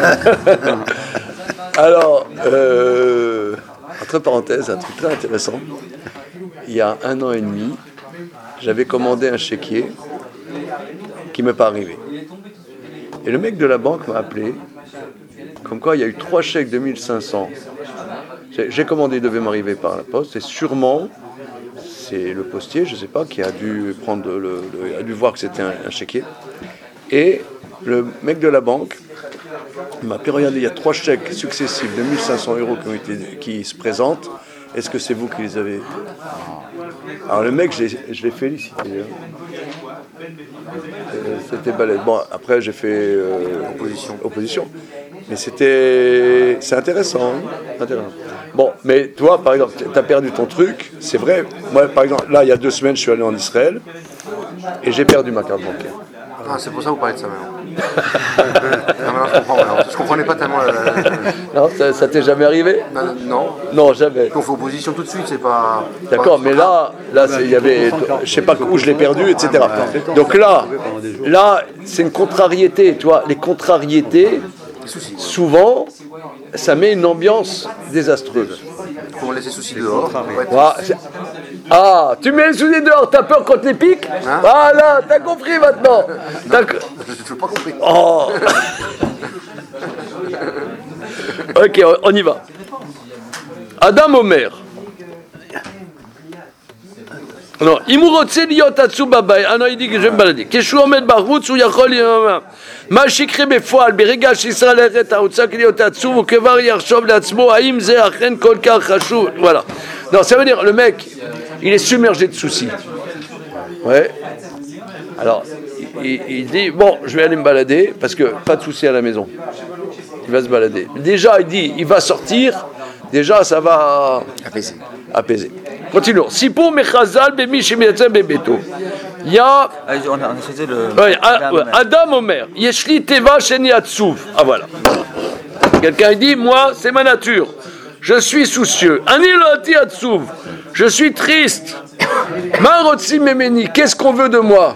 Alors, euh, entre parenthèses, un truc très intéressant. Il y a un an et demi, j'avais commandé un chéquier qui ne m'est pas arrivé. Et le mec de la banque m'a appelé, comme quoi il y a eu trois chèques de mille cinq cents. J'ai j'ai commandé, il devait m'arriver par la poste, et sûrement, c'est le postier, je ne sais pas, qui a dû, prendre le, le- a dû voir que c'était un, un chéquier. Et le mec de la banque m'a appelé, regardez, il y a trois chèques successifs de mille cinq cents euros qui, ont été, qui se présentent. Est-ce que c'est vous qui les avez? Alors le mec, je l'ai- je l'ai félicité. hein. Euh, C'était balèze. Bon, après j'ai fait euh, opposition. opposition. Mais c'était, c'est intéressant, hein. intéressant. Bon, mais toi, par exemple, tu as perdu ton truc, c'est vrai. Moi, par exemple, là, il y a deux semaines, je suis allé en Israël et j'ai perdu ma carte bancaire. Ah, c'est pour ça que vous parlez de ça maintenant. Non, maintenant je comprends. Maintenant. Je comprenais pas tellement. La, la- la- Non, ça, ça t'est jamais arrivé? Non, non. Non, jamais. On fait opposition tout de suite, c'est pas. D'accord, mais là, là, c'est- il y avait, je sais pas où je l'ai perdu, et cetera. Donc là, là, c'est une contrariété, tu vois. Les contrariétés, souvent, ça met une ambiance désastreuse. Faut laisser soucis dehors. on va être- Voilà, c'est- Ah, tu mets le soulier dehors, t'as peur contre les pics? Voilà, t'as compris maintenant. T'as co- J'ai toujours pas compris. Oh. Ok, on- on y va. Adam Omer. Non, אם הוא רוצה להיות עצוב בבית, אני הייתי כשם בלדי, כשהוא עומד בחוץ הוא יכול להיות, מה שיקרה בפועל, ברגע שישראל ללכת החוצה כדי להיות עצוב, הוא כבר יחשוב לעצמו, האם זה אכן כל כך חשוב, voilà. Non, ça veut dire, le mec, il est submergé de soucis. Ouais. Alors, il, il dit, bon, je vais aller me balader, parce que pas de soucis à la maison. Il va se balader. Déjà, il dit, il va sortir, déjà, ça va Apaiser. apaiser. Continuons. Sipour mechazal bemi shemiyatzeh bebeto. Il y a, Ah, on a, on a choisi le. ouais, a- Adam, ouais, Adam Omer, Yeshli teva sheni atzuv. Ah voilà. Quelqu'un dit, moi, c'est ma nature. Je suis soucieux. Ani loati atzuv. Je suis triste. Ma rotzi memeni. Qu'est-ce qu'on veut de moi?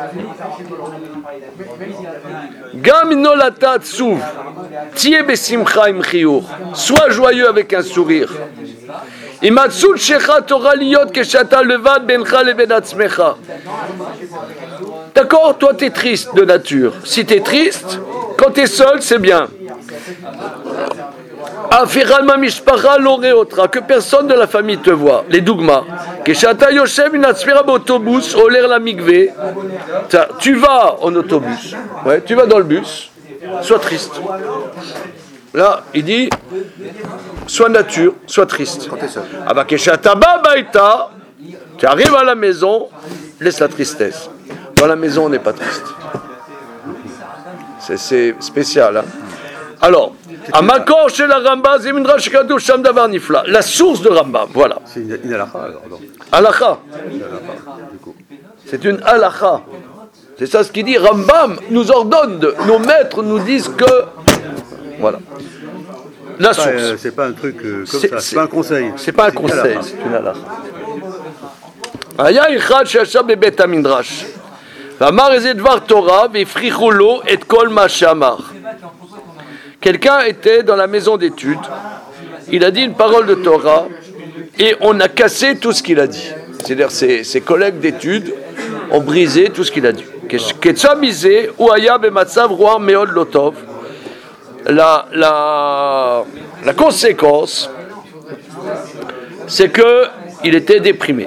Gam nolata atzuv. Tiye besimcha im chiyur. Sois joyeux avec un sourire. Imatsul shecha Torah liyot keshata levad bencha leben atzmecha. D'accord, toi tu es triste de nature. Si tu es triste, quand tu es seul, c'est bien. Afiral ma mishpacha lo reotra, que personne de la famille te voit. Les dougmas. Keshata yoshev in atzmera b'autobus oler la mikve. Tu vas en autobus. Ouais, tu vas dans le bus. Sois triste. Là, il dit, sois nature, sois triste. Ah bah, keshata babaita, tu arrives à la maison, laisse la tristesse. Dans la maison, on n'est pas triste. C'est, c'est spécial. Hein. Alors, Amakor chez la Rambam, Midrash Kadosh Sham Davar Nifla. La source de Rambam, voilà. C'est une, une halakha alors. donc. Halakha. C'est une halakha. C'est ça ce qu'il dit. Rambam nous ordonne, de, nos maîtres nous disent que. Voilà. La C'est pas, euh, source. c'est pas un truc euh, comme C'est- ça, c'est- c'est pas un conseil. C'est pas un une conseil, halakha. c'est une halakha. היה אחד שישב בבית המדרש ואמר איזה דבר תורה והפריחו לו את כל מה שאמר. Quelqu'un était dans la maison d'études, il a dit une parole de Torah et on a cassé tout ce qu'il a dit. C'est-à-dire ses, ses collègues d'études ont brisé tout ce qu'il a dit. La, la, la conséquence, c'est qu'il était déprimé.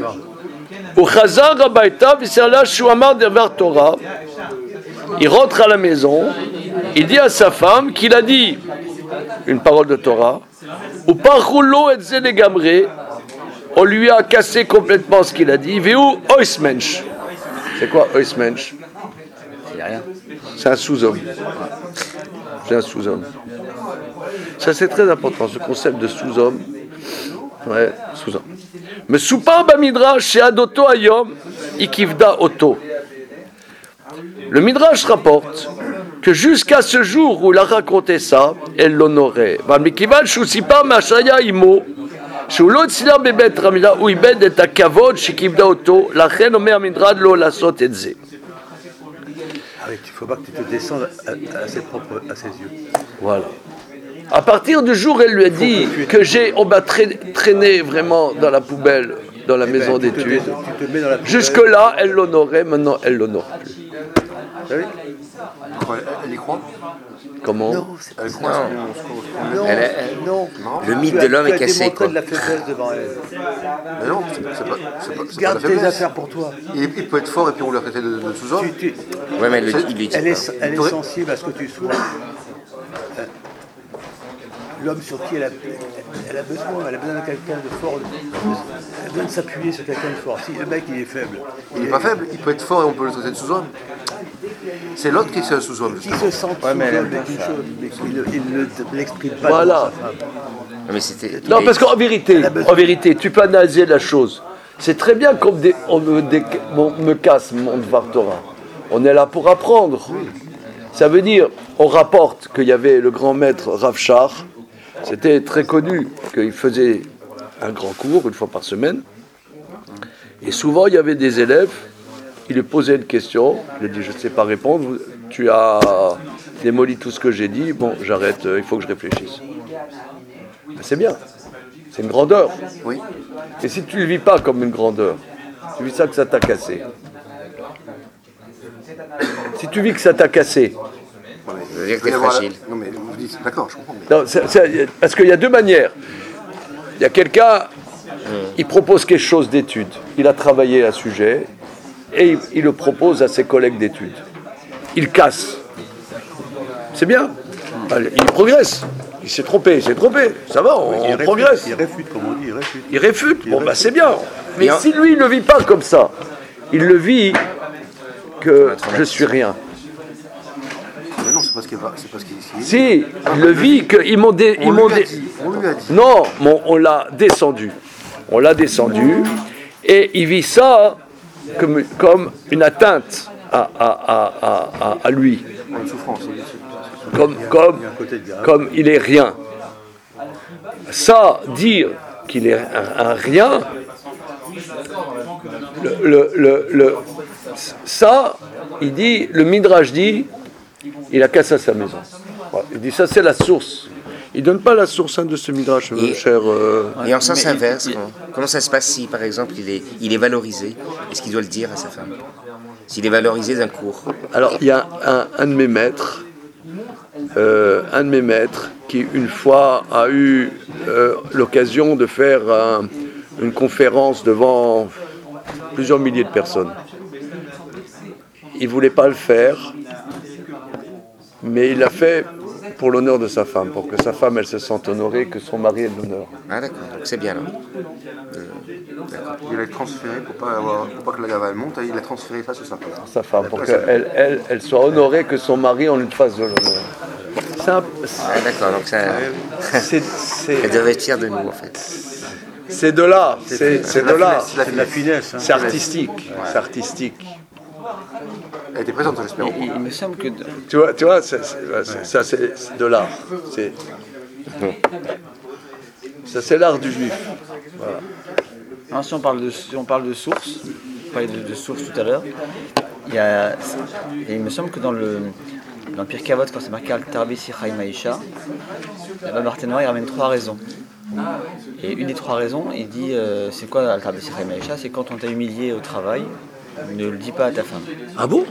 Il rentre à la maison, il dit à sa femme qu'il a dit une parole de Torah, on lui a cassé complètement ce qu'il a dit. C'est quoi oismensch? C'est un sous-homme. C'est un sous-homme. Ça c'est très important, ce concept de sous-homme. Ouais, sous-homme. Mais soupar bamidrash chez Adoto Ayom Ikivda Oto. Le Midrash rapporte que jusqu'à ce jour où il a raconté ça, elle l'honorait. Mikival Shusipa Mashaya Imo. שהוא לא הצליח בבית רמילה, הוא איבד את הכבוד שכיבדה אותו, לכן אומר המדרש לא לעשות את זה. Il ne faut pas que tu te descendes à, à, ses propres, à ses yeux. Voilà. À partir du jour où elle lui a dit que j'ai, on m'a traîné vraiment dans la poubelle, dans la Eh maison ben, tu te d'études, dé- tu te mets dans la poubelle. jusque-là, elle l'honorait, maintenant, elle l'honore plus. Ah oui. Ouais, elle y croit? Comment? Non, c'est pas Elle ça. croit ce qu'on- ce qu'on- Non, Elle est- non. Le mythe Tu as- de l'homme tu est as cassé, démontré quoi. de la faiblesse devant elle. Mais non, c'est c'est pas, c'est pas, c'est Garde pas tes la faiblesse. affaires pour toi. Il, il peut être fort et puis on lui a traité de, de sous-homme. Tu- tu- Ouais, mais elle, le- C'est- il lui dit elle pas. est, elle est T'aurais- sensible à ce que tu sois. Euh, L'homme sur qui elle a, elle a besoin, elle a besoin de quelqu'un de fort. Elle a besoin de s'appuyer sur quelqu'un de fort. Si le mec il est faible, Il n'est pas faible, il peut être fort et on peut le traiter de sous-homme. C'est l'autre qui est un sous-homme. qui se sent Ouais, mais elle sous-homme aime est une pas ça. chose, mais qu'il ne- il ne l'exprime pas Voilà. devant sa femme. Non, mais c'était. Non, il parce a- qu'en vérité, en vérité, tu peux analyser la chose. C'est très bien qu'on me, dé- on me, dé- on me casse mon Dvar Torah. On est là pour apprendre. Ça veut dire, on rapporte qu'il y avait le grand maître Rav Shach. C'était très connu qu'il faisait un grand cours une fois par semaine. Et souvent, il y avait des élèves. Il lui posait une question. Il lui dit, je ne sais pas répondre. Tu as démoli tout ce que j'ai dit. Bon, j'arrête. Il faut que je réfléchisse. Ben, c'est bien. C'est une grandeur. Oui. Et si tu ne le vis pas comme une grandeur, tu vis ça que ça t'a cassé. Si tu vis que ça t'a cassé, Ouais, mais Ça veut dire il que peut y t'es avoir la- fragile. Non, mais vous dites, d'accord, je comprends. Mais... non, c'est- c'est- parce qu'il y a deux manières. Il y a quelqu'un, il propose quelque chose d'étude. Il a travaillé à sujet et il, il le propose à ses collègues d'études. Il casse. C'est bien. Allez, il progresse. Il s'est trompé, il s'est trompé. Ça va, on, Il on réfute, progresse. Il réfute, comme on dit, il réfute. Il réfute. Il Bon, bah réfute. c'est bien. Mais Et en- si lui, il ne le vit pas comme ça, il le vit que je suis rien. Mais non, c'est parce qu'il va. C'est parce qu'il qu'il- Si, il le vit qu'ils m'ont dé- ils On m'ont lui a dé- dit. On lui a dit. Non, mon- on l'a descendu. On l'a descendu et il vit ça comme, comme une atteinte à, à, à, à, à- à lui. Une souffrance. c'est- c'est- c'est- Comme, comme, Il y a un côté de grave. comme il est rien. Ça, dire qu'il est un, un rien, le, le, le, le- ça, il dit, le Midrash dit, il a cassé sa maison. Voilà. Il dit, ça c'est la source. Il ne donne pas la source hein, de ce Midrash, Et- cher... euh, Et en sens Mais il- inverse, il- comment, comment ça se passe si, par exemple, il est, il est valorisé? Est-ce qu'il doit le dire à sa femme? S'il est valorisé d'un cours. Alors, il y a un, un de mes maîtres, euh, un de mes maîtres, qui une fois a eu euh, l'occasion de faire un- une conférence devant plusieurs milliers de personnes. Il ne voulait pas le faire, mais il l'a fait pour l'honneur de sa femme, pour que sa femme, elle se sente honorée, que son mari ait l'honneur. Ah d'accord, donc c'est bien là. Il a transféré pour pas avoir, pour pas que la gave elle monte. Il a transféré ça sur sa femme. Sa femme, pour qu'elle elle, elle soit honorée, que son mari en lui fasse de l'honneur. C'est un- Ah d'accord, donc ça, c'est- c'est- elle devait être fière de nous en fait. C'est de là, c'est c'est de là. C'est de la finesse. hein. C'est artistique, c'est artistique. Elle était présente, j'espère. Il, il me semble que. Tu vois, tu vois, c'est- c'est- c'est- ça c'est c'est de l'art. C'est ça c'est l'art du juif. Non, si on parle de, si on parle de source, on parlait de, de source tout à l'heure, il, y a, et il me semble que dans le, dans le Pirkei Avot, quand c'est marqué Al-Tarbi Sicha im Haisha, le Barthénois il ramène trois raisons. Et une des trois raisons, il dit euh, c'est quoi Al-Tarbi Sicha im Haisha? C'est quand on t'a humilié au travail, ne le dis pas à ta femme. Ah bon?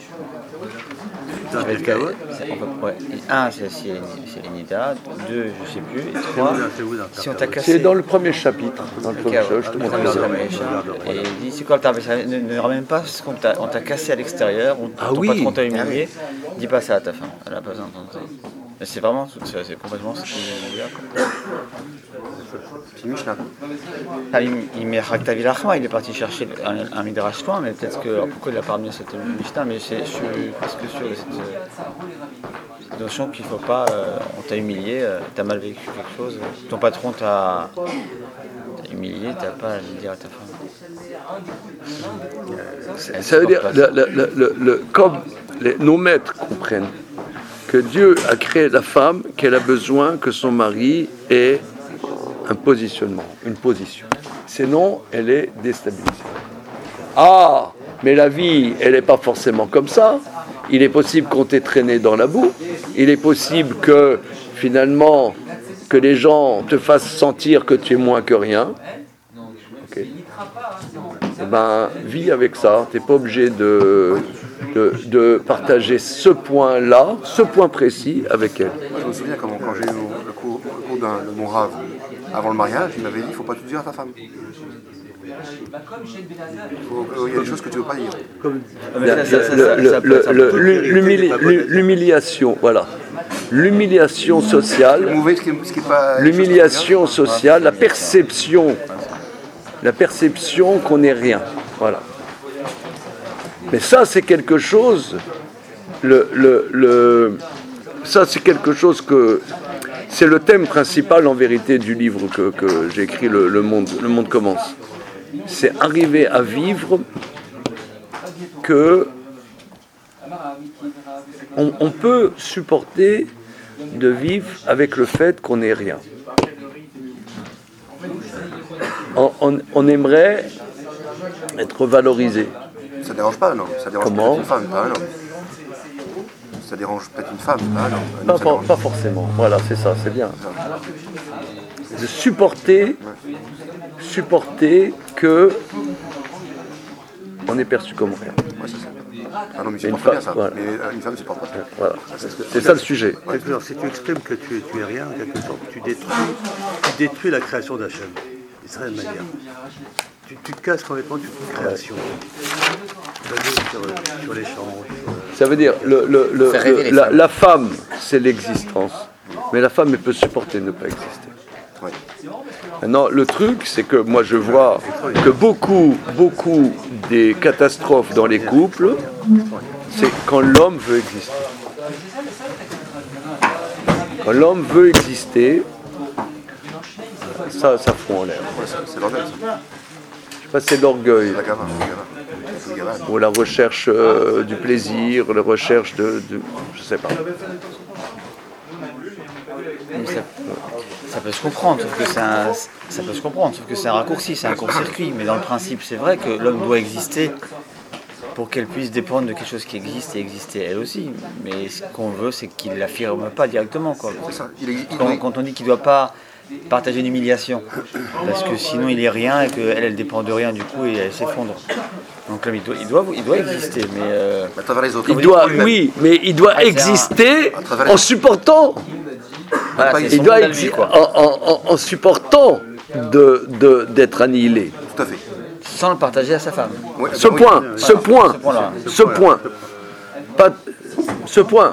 Ça va être, c'est- on peut- ouais. Un, c'est c'est- c'est les Nida. Deux, je sais plus. Et trois, si on t'a cassé. C'est dans le premier chapitre. Dans le premier Ok, chapitre, je te ouais. montre Al-Tarbi ça. Sicha im Haisha. Et il dit c'est quoi Al-Tarbi Sicha im Haisha? Ne, ne ramène pas ce qu'on t'a, on t'a cassé à l'extérieur, on, Ah ton oui. patron t'a humilié, dis pas ça à ta femme. Elle a pas besoin d'entendre ça. Mais c'est vraiment, c'est, c'est complètement ce qu'il y a, quoi. C'est Mishnah. Ah, il, il met Raktavi Lachma, il est parti chercher un, un midrash loin, mais peut-être que. Alors pourquoi il a pas ramené cette Mishnah? Mais c'est, je suis presque sûr de cette, cette notion qu'il ne faut pas. Euh, on t'a humilié, euh, t'as mal vécu quelque chose, euh, ton patron t'a, t'a humilié, t'as pas à le dire à ta femme. Elle Ça veut supporte dire, pas le, ça. le- le- le- le- comme les- nos maîtres comprennent que Dieu a créé la femme, qu'elle a besoin que son mari ait un positionnement, une position. Sinon, elle est déstabilisée. Ah, mais la vie, elle n'est pas forcément comme ça. Il est possible qu'on t'ait traîné dans la boue. Il est possible que, finalement, que les gens te fassent sentir que tu es moins que rien. Ok. Eh ben, vis avec ça. Tu n'es pas obligé de, de, de partager ce point-là, ce point précis avec elle. Moi, je me souviens comment, quand j'ai eu le cours, le cours d'un, de mon rave avant le mariage, il m'avait dit il ne faut pas tout dire à ta femme. Faut- Il y a des choses que tu ne veux pas dire. Mais ça, ça, ça, Le- ça, le- ça peut le- être un le- peu- l'hu- l'humili- l'hu- L'humiliation, voilà. L'humiliation sociale, Mouver ce qui est, ce qui est pas. l'humiliation sociale, la perception, la perception qu'on n'est rien. Voilà. Mais ça, c'est quelque chose. Le, le, le- ça, c'est quelque chose que. C'est le thème principal, en vérité, du livre que, que j'ai écrit, le, le monde, le monde commence. C'est arriver à vivre que on, on peut supporter de vivre avec le fait qu'on n'est rien. On, on- on aimerait être valorisé. Ça ne dérange pas un homme. Ça dérange Comment peut-être une femme, pas un homme. Ça dérange peut-être une femme, pas un homme. Un homme, Pas, ça for- dérange. pas forcément. Voilà, c'est ça, c'est bien. De supporter, supporter que on est perçu comme rien. Ouais, c'est ça. Un homme, il Mais une supporte bien femme, ça. voilà. Mais euh, une femme ne supporte pas ça. Voilà. C'est ça le sujet. Quelque part, si tu exprimes que tu, tu es rien, en quelque sorte, tu détruis, tu détruis la création d'Hachem, d'une certaine manière. Tu, tu casses complètement toute création. Basée sur, sur l'échange. sur- Ça veut dire le, le- le- Faire rêver le- les la, femmes. la femme, c'est l'existence. Mais la femme, elle peut supporter de ne pas exister. Ouais. Maintenant, le truc, c'est que moi, je vois que beaucoup, beaucoup des catastrophes dans les couples, c'est quand l'homme veut exister. Quand l'homme veut exister, ça, ça fout en l'air. Ouais, c'est- c'est l'orgueil, ça. Je sais pas, c'est l'orgueil, La gamin, la gamin. C'est le gamin. ou la recherche euh, du plaisir, la recherche de, de je sais pas. Mais ça, ça peut se comprendre, sauf que c'est un, ça peut se comprendre, sauf que c'est un raccourci, c'est un court-circuit. Mais dans le principe, c'est vrai que l'homme doit exister pour qu'elle puisse dépendre de quelque chose qui existe et exister elle aussi. Mais ce qu'on veut, c'est qu'il ne l'affirme pas directement, quoi. C'est ça. Il est, il Quand, doit- quand on dit qu'il ne doit pas partager une humiliation, parce que sinon il est rien et qu'elle, elle dépend de rien du coup et elle s'effondre. Donc l'homme, il doit, il doit, il doit exister, mais euh, à travers les autres. Il doit, oui, mais il doit exister À travers les- en supportant. voilà, pas- c'est Il son doit monde à lui, exister quoi. en, en- en- en supportant de, de- d'être annihilé. Tout à fait. Sans le partager à sa femme. Ouais, Ce oui. point, ce point, Ce point-là. ce point, pas, ce point.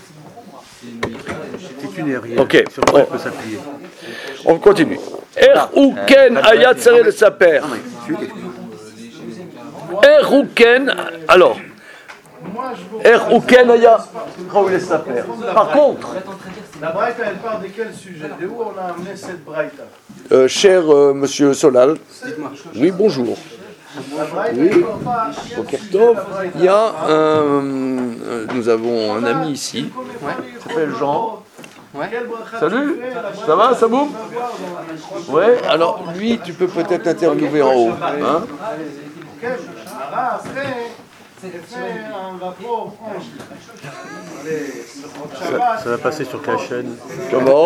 Si tu n'es rien, Ok. sur quoi Oh. elle peut s'appuyer? On continue. Er ou ken ayat seré le saper. Celui qui explique. Er ou ken. Alors. Er ou ken ayat le saper. Par contre, La Braïta, elle parle de quel sujet? De où on a amené cette Braïta? euh, cher euh, monsieur Solal, oui, bonjour. La Braïta, elle parle pas à quel Ok. sujet Donc, la Braïta? il y a un, euh, nous avons un ami ici, qui s'appelle Jean. Quelle bracha Salut, tu fais? La braïta, ça va, ça boum on va voir dans la- Ouais, alors lui, tu peux peut-être interviewer en haut. Hein. Ok. Ah, après, Ça, ça va passer sur quelle chaîne? Comment?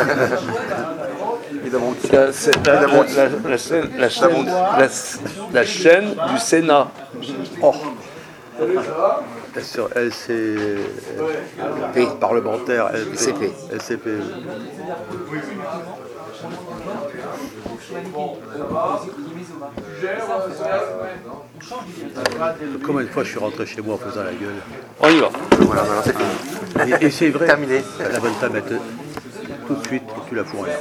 Ça, c'est la, la, la, la, chaîne, la, chaîne, la, la chaîne du Sénat. Oh. Sur L C P, parlementaire, L C P. L C P. Combien de fois je suis rentré chez moi en faisant la gueule? On y va. Voilà, maintenant c'est fini. Et, et c'est vrai, Terminé. la bonne femme, elle te, tout de suite, tu la fous rien.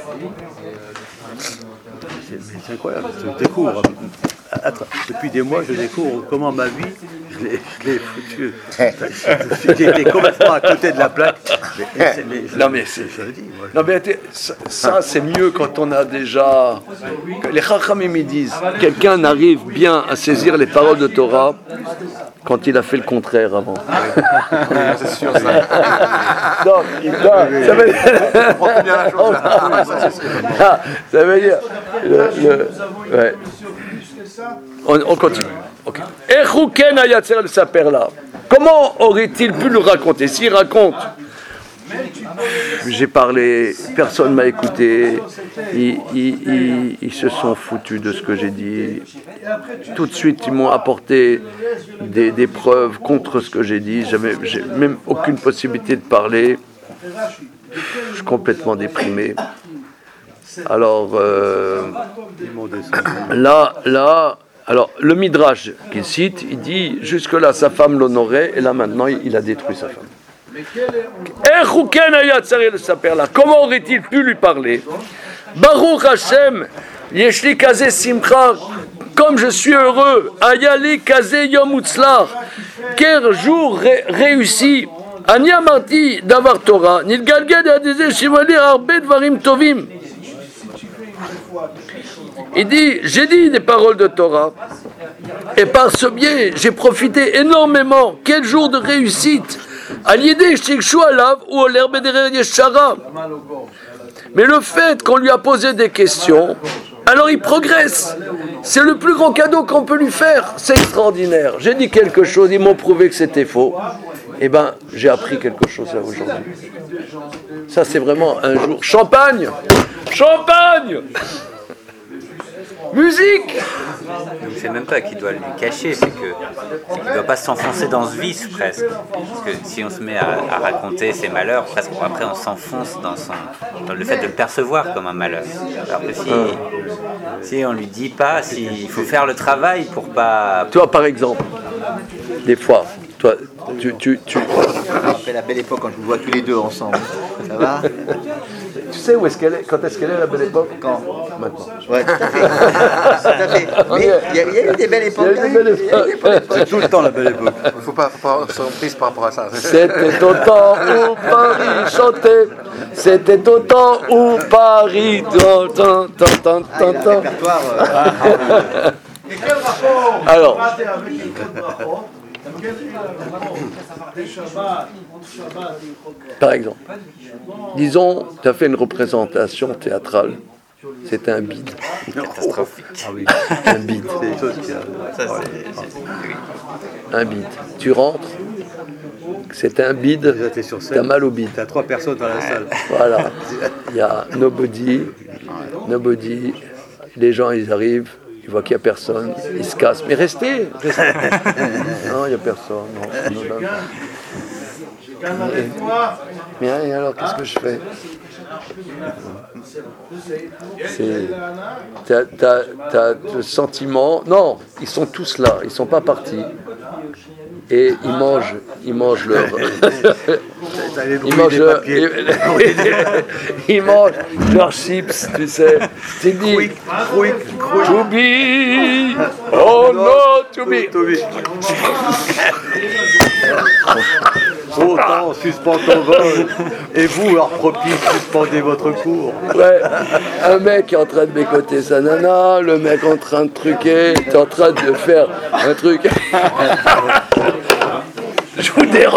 C'est, c'est incroyable, je découvre. Attends, depuis des mois, je découvre comment ma vie, je l'ai, je l'ai foutue. J'ai été complètement à côté de la plaque. Mais, mais, mais, je, non, mais c'est. Je le dis, moi. Non, mais ça, ça, c'est mieux quand on a déjà. Les Chachamim ils disent quelqu'un n'arrive bien à saisir les paroles de Torah quand il a fait le contraire avant. C'est sûr, ça. Donc, il doit. Ça veut dire. On comprend bien la chose, là. Ça, c'est sûr. Ah, ça veut dire. Le, le, ouais. On, on continue. Okay. Comment aurait-il pu le raconter? S'il raconte, j'ai parlé, personne ne m'a écouté, ils, ils, ils, ils se sont foutus de ce que j'ai dit. Tout de suite, ils m'ont apporté des, des preuves contre ce que j'ai dit. J'avais, j'ai même aucune possibilité de parler. Je suis complètement déprimé. Alors, euh, là, là, alors le Midrash qu'il cite, il dit jusque-là sa femme l'honorait et là maintenant il a détruit sa femme. Comment aurait-il pu lui parler? Baruch Hashem, yeshli kazé simcha, comme je suis heureux, ayali kazé yom utzlach, quel jour ré- réussi. Ani amarti davar Torah, nilgalged adizé shivali arbe dvarim tovim. Il dit, j'ai dit des paroles de Torah, et par ce biais, j'ai profité énormément. Quel jour de réussite! Mais le fait qu'on lui a posé des questions, alors il progresse. C'est le plus grand cadeau qu'on peut lui faire. C'est extraordinaire. J'ai dit quelque chose, ils m'ont prouvé que c'était faux. Eh bien, j'ai appris quelque chose là aujourd'hui. Ça, c'est vraiment un jour. Champagne! Champagne! Musique! C'est même pas qu'il doit lui cacher, c'est que c'est qu'il ne doit pas s'enfoncer dans ce vice presque. Parce que si on se met à, à raconter ses malheurs, presque après on s'enfonce dans, son, dans le fait de le percevoir comme un malheur. Alors que si, si on lui dit pas, si, il faut faire le travail pour pas. Toi, par exemple, des fois, toi, tu, tu, tu. Ça me rappelle la belle époque quand je vous vois tous les deux ensemble. Ça va? Tu sais où est-ce qu'elle est? Quand est-ce qu'elle est la belle époque? Quand? Maintenant. Ouais, tout à fait. Tout à fait. Mais il y, a- il y a eu des belles époques. Il y a eu des belles époques. C'est tout le temps la belle époque. Il ne faut pas avoir surprise par rapport à ça. C'était au temps où Paris chantait. C'était au temps où Paris. Tant, tant, tant, tant, Ah, il y a un tant. répertoire. euh, Et quel rapport Alors. avec les codes brachot? Quel est le rapport des Shabbat, entre Shabbat et Chol? Par exemple, disons, tu as fait une représentation théâtrale. C'est un bide. Catastrophique. Ah oui, Un bide. c'est des choses qui a... Ça, c'est, c'est- oui. Un bide. Tu rentres. C'est un bide. Déjà, t'es sur scène. T'as mal au bide. T'as trois personnes dans la salle. Voilà. Il y a nobody. Nobody. Les gens, ils arrivent. Ils voient qu'il n'y a personne, ils se cassent. Mais restez, restez. Non, il n'y a personne. Non, non, non. J'ai gagne avec toi. Mais et alors, qu'est-ce que je fais? C'est... T'as, t'as, t'as le sentiment... Non, ils sont tous là, ils ne sont pas partis. Et ils mangent, ils mangent leur... T'as les bruits Ils mangent, des leur... papiers. ils mangent leurs chips, tu sais. Tu dis... Quick, quick, quick. To be, oh no, to be. Autant suspend ton vol, et vous, hors propice, suspendez votre cours. Ouais, un mec est en train de bécoter sa nana, le mec est en train de truquer, t'es en train de faire un truc. Je vous dérange.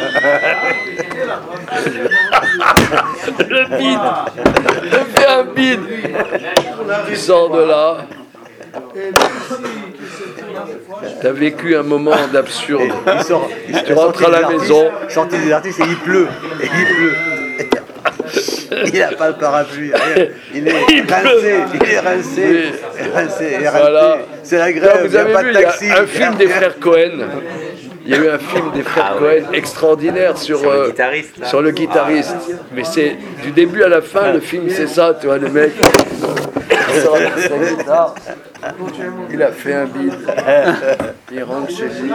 Le bide, je fais un bide. Tu sors de là. tu as vécu un moment d'absurde. Il sort, il Tu rentres à la maison. Sorti des artistes et il pleut. Et il pleut. Il n'a pas le parapluie, rien. Il est Il rincé, pleut. il est rincé. Rincé, il est Voilà. rincé. C'est la Non, grève, vous il n'y a avez pas vu, de il y a taxi. un film des frères Cohen. Il y a eu un film des frères Cohen extraordinaire sur, Sur le euh, guitariste, là. sur le guitariste. Mais c'est du début à la fin, le film, c'est ça, tu vois, le mec. Il sort avec sa guitare, il a fait un beat, il rentre chez lui.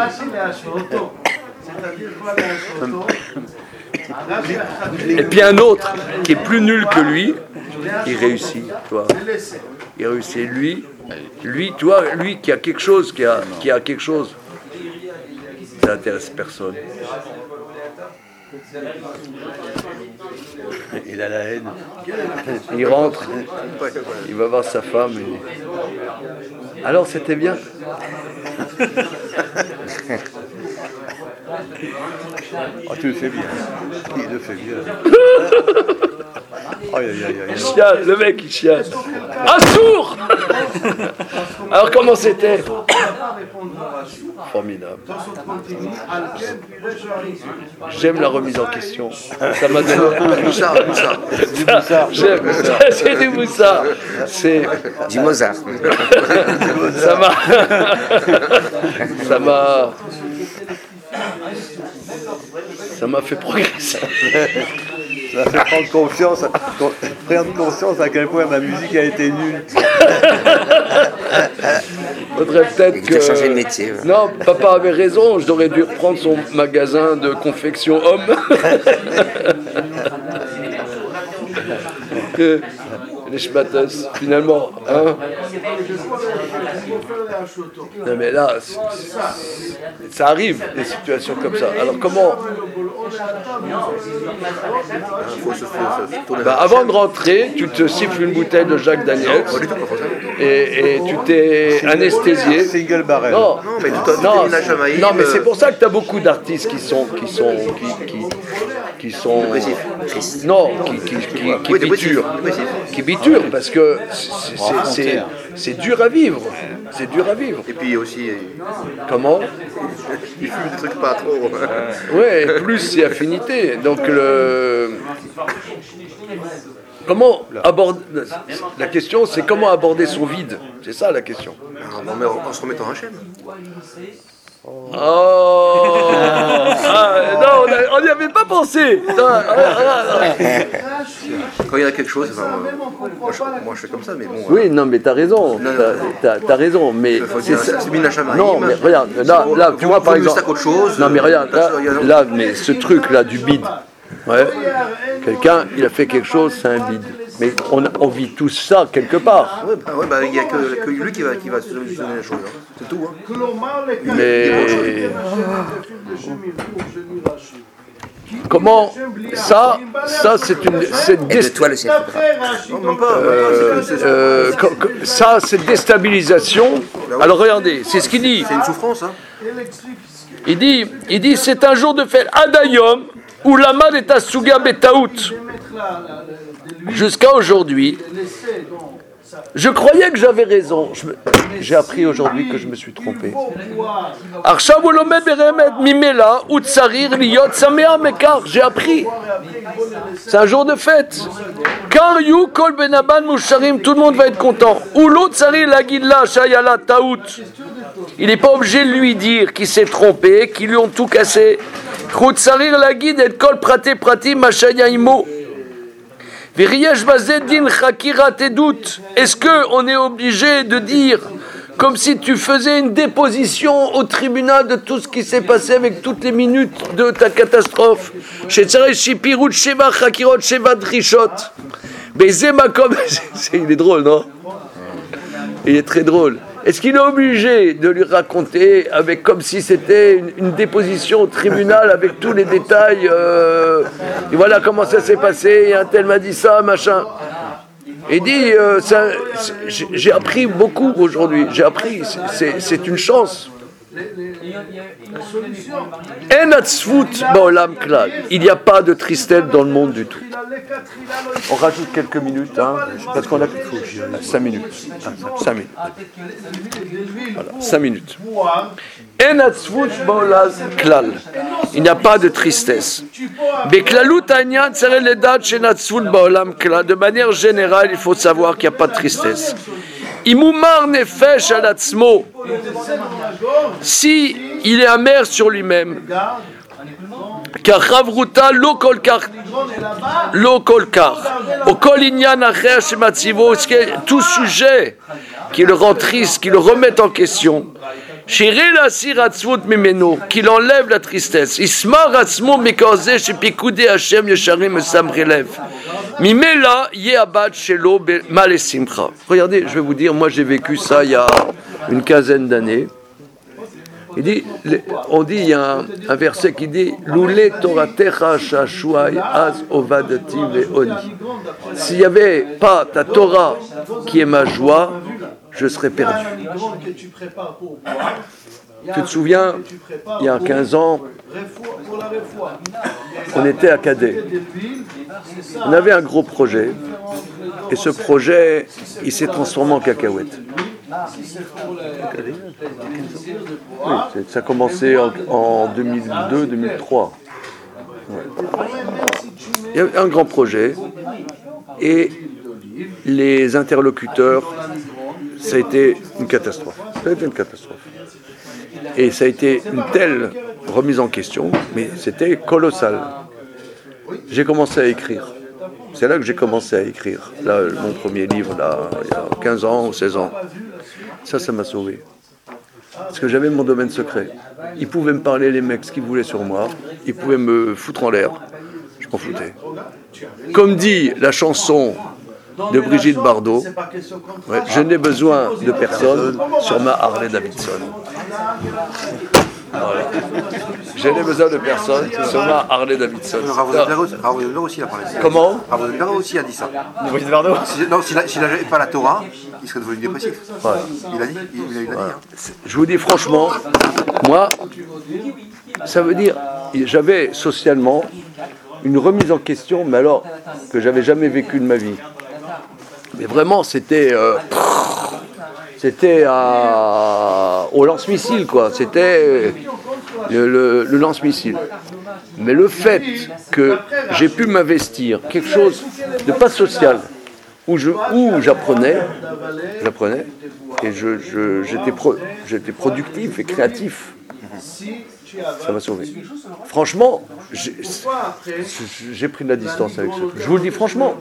Et puis un autre qui est plus nul que lui, il réussit, tu vois. Il réussit, lui, lui, tu vois, lui qui a quelque chose, qui a, qui a quelque chose, ça n'intéresse personne. Il a la haine. Il rentre, il va voir sa femme. Et... Alors c'était bien. Oh, tu le fais bien. Il le fait bien. Oh, aïe, aïe, aïe, Il aïe. chiale, le mec il chiale. Un sourd. Alors comment c'était? Formidable. J'aime la remise en question. Ça m'a donné. Moussard, Moussard. Ça, j'aime. C'est du Moussard. C'est. Du Mozart. Ça m'a. Ça m'a. Ça m'a fait progresser. Ça fait prendre confiance, prendre conscience à quel point ma musique a été nulle. Faudrait peut-être Et que que. tu as changé de métier, ouais. Non, papa avait raison. J'aurais dû reprendre son magasin de confection homme. Que les schmattes, finalement, hein. Non mais là, c'est- c'est- ça arrive des situations comme ça. Alors comment? Il faut se faire se tourner. Bah, avant de rentrer, tu te siffles une bouteille de Jacques Daniels Pas du tout, pas forcément. et, et tu t'es anesthésié. Single barrel. Non, Non, mais tout a non, tout la Jamaïque. non, mais c'est pour ça que tu as beaucoup d'artistes qui sont qui sont qui qui, qui sont Dépressif. non qui qui qui, qui Oui, dépressif, biturent, dépressif. qui biturent parce que c'est- c'est c'est c'est dur à vivre, c'est dur à vivre. Et puis aussi, Comment? il fume des trucs pas trop. Ouais, et plus c'est affinité. Donc le comment aborder la question, c'est comment aborder son vide. C'est ça la question. Non, mais en se remettant en chaîne. Oh ah, non, on n'y avait pas pensé. Non, ah, ah, ah. Quand il y a quelque chose, enfin, moi, moi, je, moi je fais comme ça, mais bon. Oui, non, mais t'as raison. Non, non, T'as, t'as, t'as raison, mais faut c'est dire, ça. c'est Mina Chamaïm. Non, mais regarde, là, Faut- là, tu faut- vois faut par mieux exemple. ça qu'autre chose. Non, mais regarde, là, Il y a- là, mais ce truc-là du bide. Ouais. Quelqu'un, il a fait quelque chose, c'est un bide. Mais on, on vit tout ça quelque part. Ouais, bah, ouais, bah, il n'y a que, que lui qui va, qui va solutionner les choses. hein. C'est tout. Hein. Mais comment ça, ça c'est une, c'est Et de toi le ciel faudra. Non, même pas. Euh, c'est, c'est- Euh, co- co- ça, c'est déstabilisation. Alors regardez, c'est ce qu'il dit. c'est une souffrance. Hein. Il dit, il dit, c'est un jour de fête. Adayom, où l'amad est à Suga Betaout. Jusqu'à aujourd'hui, je croyais que j'avais raison. Je me- J'ai appris aujourd'hui que je me suis trompé. Arshav Olomed Beremed Mimela Utsarir Liot Samea Mekar. J'ai appris. C'est un jour de fête. Car you kol benaban musharim, tout le monde va être content. Ou l'autre tsari lagidla shayala taout. Il n'est pas obligé de lui dire qu'il s'est trompé, qu'ils lui ont tout cassé. Chutsarir lagid et kol prate prati mashaya imo. Viriyesh bazedin chakirat edut. Est-ce que on est obligé de dire comme si tu faisais une déposition au tribunal de tout ce qui s'est passé avec toutes les minutes de ta catastrophe? Chez Tsarech Shipirut Sheva Chakirot Sheva Drishot. Bezema comme. Il est drôle, non? Il est très drôle. Est-ce qu'il est obligé de lui raconter avec comme si c'était une, une déposition au tribunal avec tous les détails euh, et voilà comment ça s'est passé, et un tel m'a dit ça, machin. Et dit, euh, ça, j'ai, j'ai appris beaucoup aujourd'hui, j'ai appris, c'est, c'est, c'est une chance. En atzvut ba'olam klal. Il n'y a pas de tristesse dans le monde du tout. On rajoute quelques minutes, hein, parce qu'on a cinq minutes. cinq minutes. Voilà, cinq minutes. En atzvut ba'olam klal. Il n'y a pas de tristesse. Beklalut ha'inyan tzareh ledat she'en atzvut ba'olam klal. De manière générale, il faut savoir qu'il n'y a pas de tristesse. Imumar nefesh al atzmo. Si il est amer sur lui-même, car chavruta lo kol kar, lo kol kar, au kol inyan acher shematzivo, tout sujet qui le rend triste, qui le remet en question. Shiril asir atzvut mimeno, qu'il enlève la tristesse. Ismar atzmo mekaze shepikude Hashem yesharim esamrelev. Mimela yeabat shelo mal simcha. Regardez, je vais vous dire, moi j'ai vécu ça il y a une quinzaine d'années. Il dit, on dit, il y a un, un verset qui dit Loulé Toratecha Shashuai Az Ovadati Veoni. S'il n'y avait pas ta Torah qui est ma joie, je serais perdu. Tu te souviens, il y a quinze ans, on était à Cadet. On avait un gros projet, et ce projet, il s'est transformé en cacahuète. Oui, ça a commencé en, en deux mille deux deux mille trois. Ouais. Il y a un grand projet, et les interlocuteurs, ça a été une catastrophe. Ça a été une catastrophe. Et ça a été une telle remise en question, mais c'était colossal. J'ai commencé à écrire. C'est là que j'ai commencé à écrire. Là, mon premier livre, là, il y a quinze ans ou seize ans. Ça, ça m'a sauvé. Parce que j'avais mon domaine secret. Ils pouvaient me parler, les mecs, ce qu'ils voulaient sur moi. Ils pouvaient me foutre en l'air. Je m'en foutais. Comme dit la chanson de Brigitte Bardot, ouais, je n'ai besoin de personne sur ma Harley Davidson. Voilà. Je n'ai besoin de personne sur ma Harley Davidson. Raoul Delbert aussi a parlé de ça. Comment Raoul Delbert aussi a dit ça. Brigitte Bardot Si, non, s'il n'avait pas la Torah, il serait devenu dépressif. Ouais. Il a dit. Il, il a, il a dit Voilà. hein. Je vous dis franchement, moi, ça veut dire, j'avais socialement une remise en question, mais alors que j'avais jamais vécu de ma vie. Mais vraiment, c'était, euh, c'était à, au lance-missile, quoi. C'était le, le, le lance-missile. Mais le fait que j'ai pu m'investir quelque chose de pas social, où je, où j'apprenais, j'apprenais, et je, je, j'étais, pro, j'étais productif et créatif. Ça m'a sauvé. Franchement, j'ai, j'ai pris de la distance avec ce truc. Je vous le dis franchement.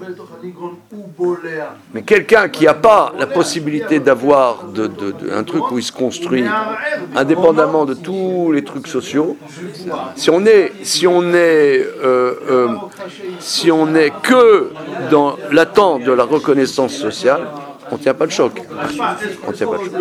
Mais quelqu'un qui n'a pas la possibilité d'avoir de, de, de, un truc où il se construit indépendamment de tous les trucs sociaux, si on est, si on est, euh, euh, si on est que dans l'attente de la reconnaissance sociale, on ne tient pas le choc. On ne tient pas le choc.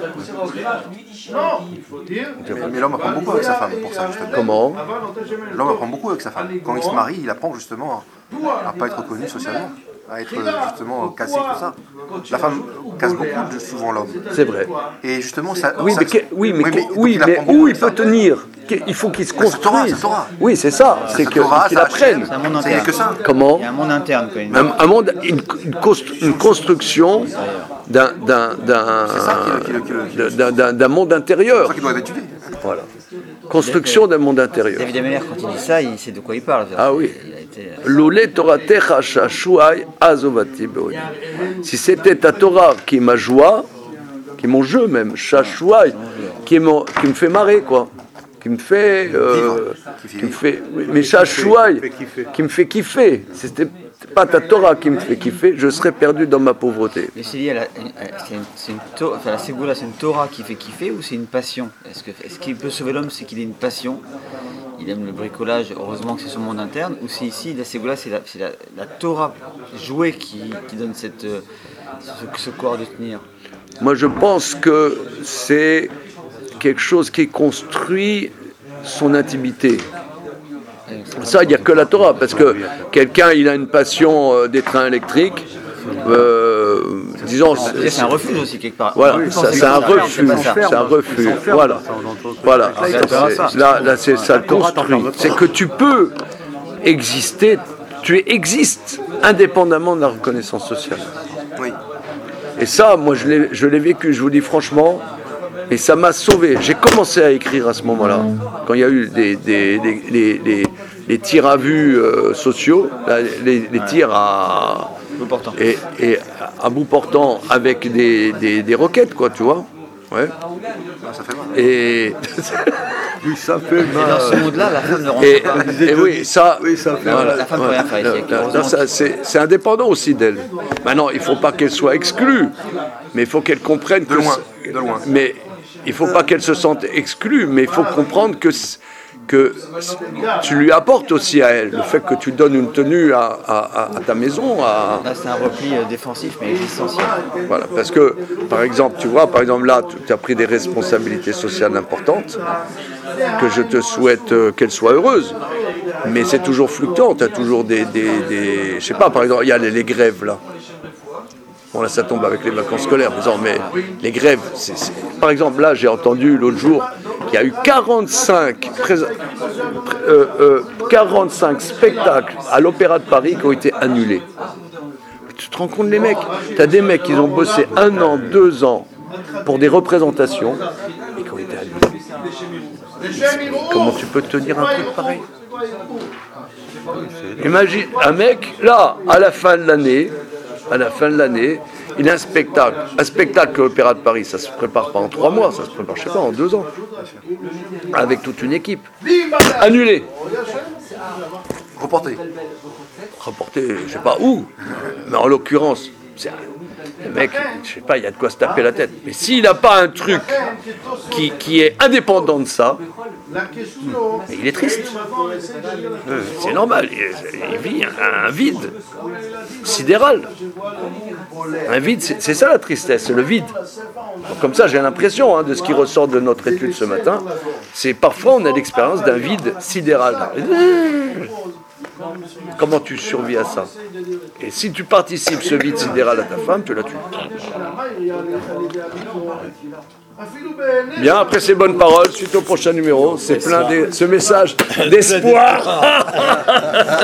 Mais, mais l'homme apprend beaucoup avec sa femme pour ça, justement. Comment ? L'homme apprend beaucoup avec sa femme. Quand il se marie, il apprend justement à ne pas être reconnu socialement, à être justement cassé, tout ça. La femme casse beaucoup, souvent l'homme. C'est vrai. Et justement, ça. Oui, ça, mais, que, oui, mais, oui, que, mais, oui, mais où il peut tenir ? Il faut qu'il se construise. Oui, c'est ça. C'est que, qu'il apprenne. C'est un monde C'est interne. que ça. Comment ? Il y a un monde interne. Quoi. Une... Un, un monde, une, une, constru, une construction d'un, d'un, d'un, d'un, d'un, d'un monde intérieur. C'est ça qui doit être étudié. Voilà. Construction d'un monde intérieur. David Ameller, quand il dit ça, il sait de quoi il parle. Ah oui. Il a été... Loulé Toratecha Shashuai Azovati Beoni. Si c'était ta Torah qui est ma joie, qui est mon jeu même, Shashuai, qui, est mon, qui me fait marrer, quoi. Qui me fait. Euh, qui me fait oui, mais Shashuai, qui me fait kiffer. Si c'était pas ta Torah qui me fait kiffer, je serais perdu dans ma pauvreté. Mais c'est lié à la, c'est une, c'est une to, enfin, la Ségoula, c'est une Torah qui fait kiffer ou c'est une passion ? Est-ce que, est-ce qu'il peut sauver l'homme, c'est qu'il ait une passion ? Il aime le bricolage, heureusement que c'est son monde interne, ou c'est ici, la Ségoula, c'est la, c'est la, la Torah jouée qui, qui donne cette, ce, ce corps de tenir. Moi, je pense que c'est quelque chose qui construit son intimité. Ça, il n'y a que la Torah, parce que quelqu'un, il a une passion euh, des trains électriques, euh, disons... C'est, c'est un refuge aussi, quelque part. Voilà, ça, c'est un refuge, c'est un refuge, voilà. Voilà, c'est, là, là c'est, ça construit. C'est que tu peux exister tu existes indépendamment de la reconnaissance sociale. Oui. Et ça, moi, je l'ai, je l'ai vécu, je vous dis franchement, et ça m'a sauvé. J'ai commencé à écrire à ce moment-là, quand il y a eu des, des, des, les, les, les tirs à vue euh, sociaux, les, les tirs à, et, et à bout portant avec des, des, des roquettes, quoi, tu vois. Ouais. Ça fait mal. Et Oui, ça fait Et dans mal. ce monde-là, la femme ne rentre Et, pas. et oui, ça, Oui, ça fait voilà, mal. La femme ne peut rien faire ici. Là, là, ça, c'est, c'est indépendant aussi d'elle. Maintenant, il ne faut pas qu'elle soit exclue, mais il faut qu'elle comprenne De que loin, c'est- de loin. Mais il ne faut pas qu'elle se sente exclue, mais il faut comprendre que, c- que tu lui apportes aussi à elle le fait que tu donnes une tenue à, à- à ta maison. À, Là, c'est un repli euh, défensif, mais existentiel. voilà, parce que, par exemple, tu vois, par exemple, là, tu as pris des responsabilités sociales importantes, que je te souhaite euh, qu'elles soient heureuses, mais c'est toujours fluctuant, tu as toujours des, des, des- je sais pas, par exemple, il y a les, les grèves, là. Bon, là, ça tombe avec les vacances scolaires, mais les grèves, c'est, c'est- par exemple, là, j'ai entendu l'autre jour qu'il y a eu quarante-cinq, prés- euh, euh, quarante-cinq spectacles à l'Opéra de Paris qui ont été annulés. Tu te rends compte, les mecs? Tu as des mecs qui ont bossé un an, deux ans pour des représentations et qui ont été annulés. Comment tu peux tenir un truc pareil? Imagine un mec, là, à la fin de l'année, à la fin de l'année, il a un spectacle. Un spectacle à l'Opéra de Paris, ça se prépare pas en trois mois, ça se prépare, je sais pas, en deux ans. Avec toute une équipe. Annulé. Reporté. Reporté, je sais pas où, mais en l'occurrence, c'est un- le mec, je sais pas, il y a de quoi se taper la tête. Mais s'il n'a pas un truc qui, qui est indépendant de ça, mais il est triste. Euh, C'est normal, il, il vit un, un vide sidéral. Un vide, c'est c'est ça la tristesse, c'est le vide. Donc, comme ça, j'ai l'impression hein, de ce qui ressort de notre étude ce matin, c'est parfois on a l'expérience d'un vide sidéral. Comment tu survis à ça? Et si tu participes ce vide sidéral à ta femme, tu la tues. Bien, après ces bonnes paroles, suite au prochain numéro, c'est plein de ce message d'espoir.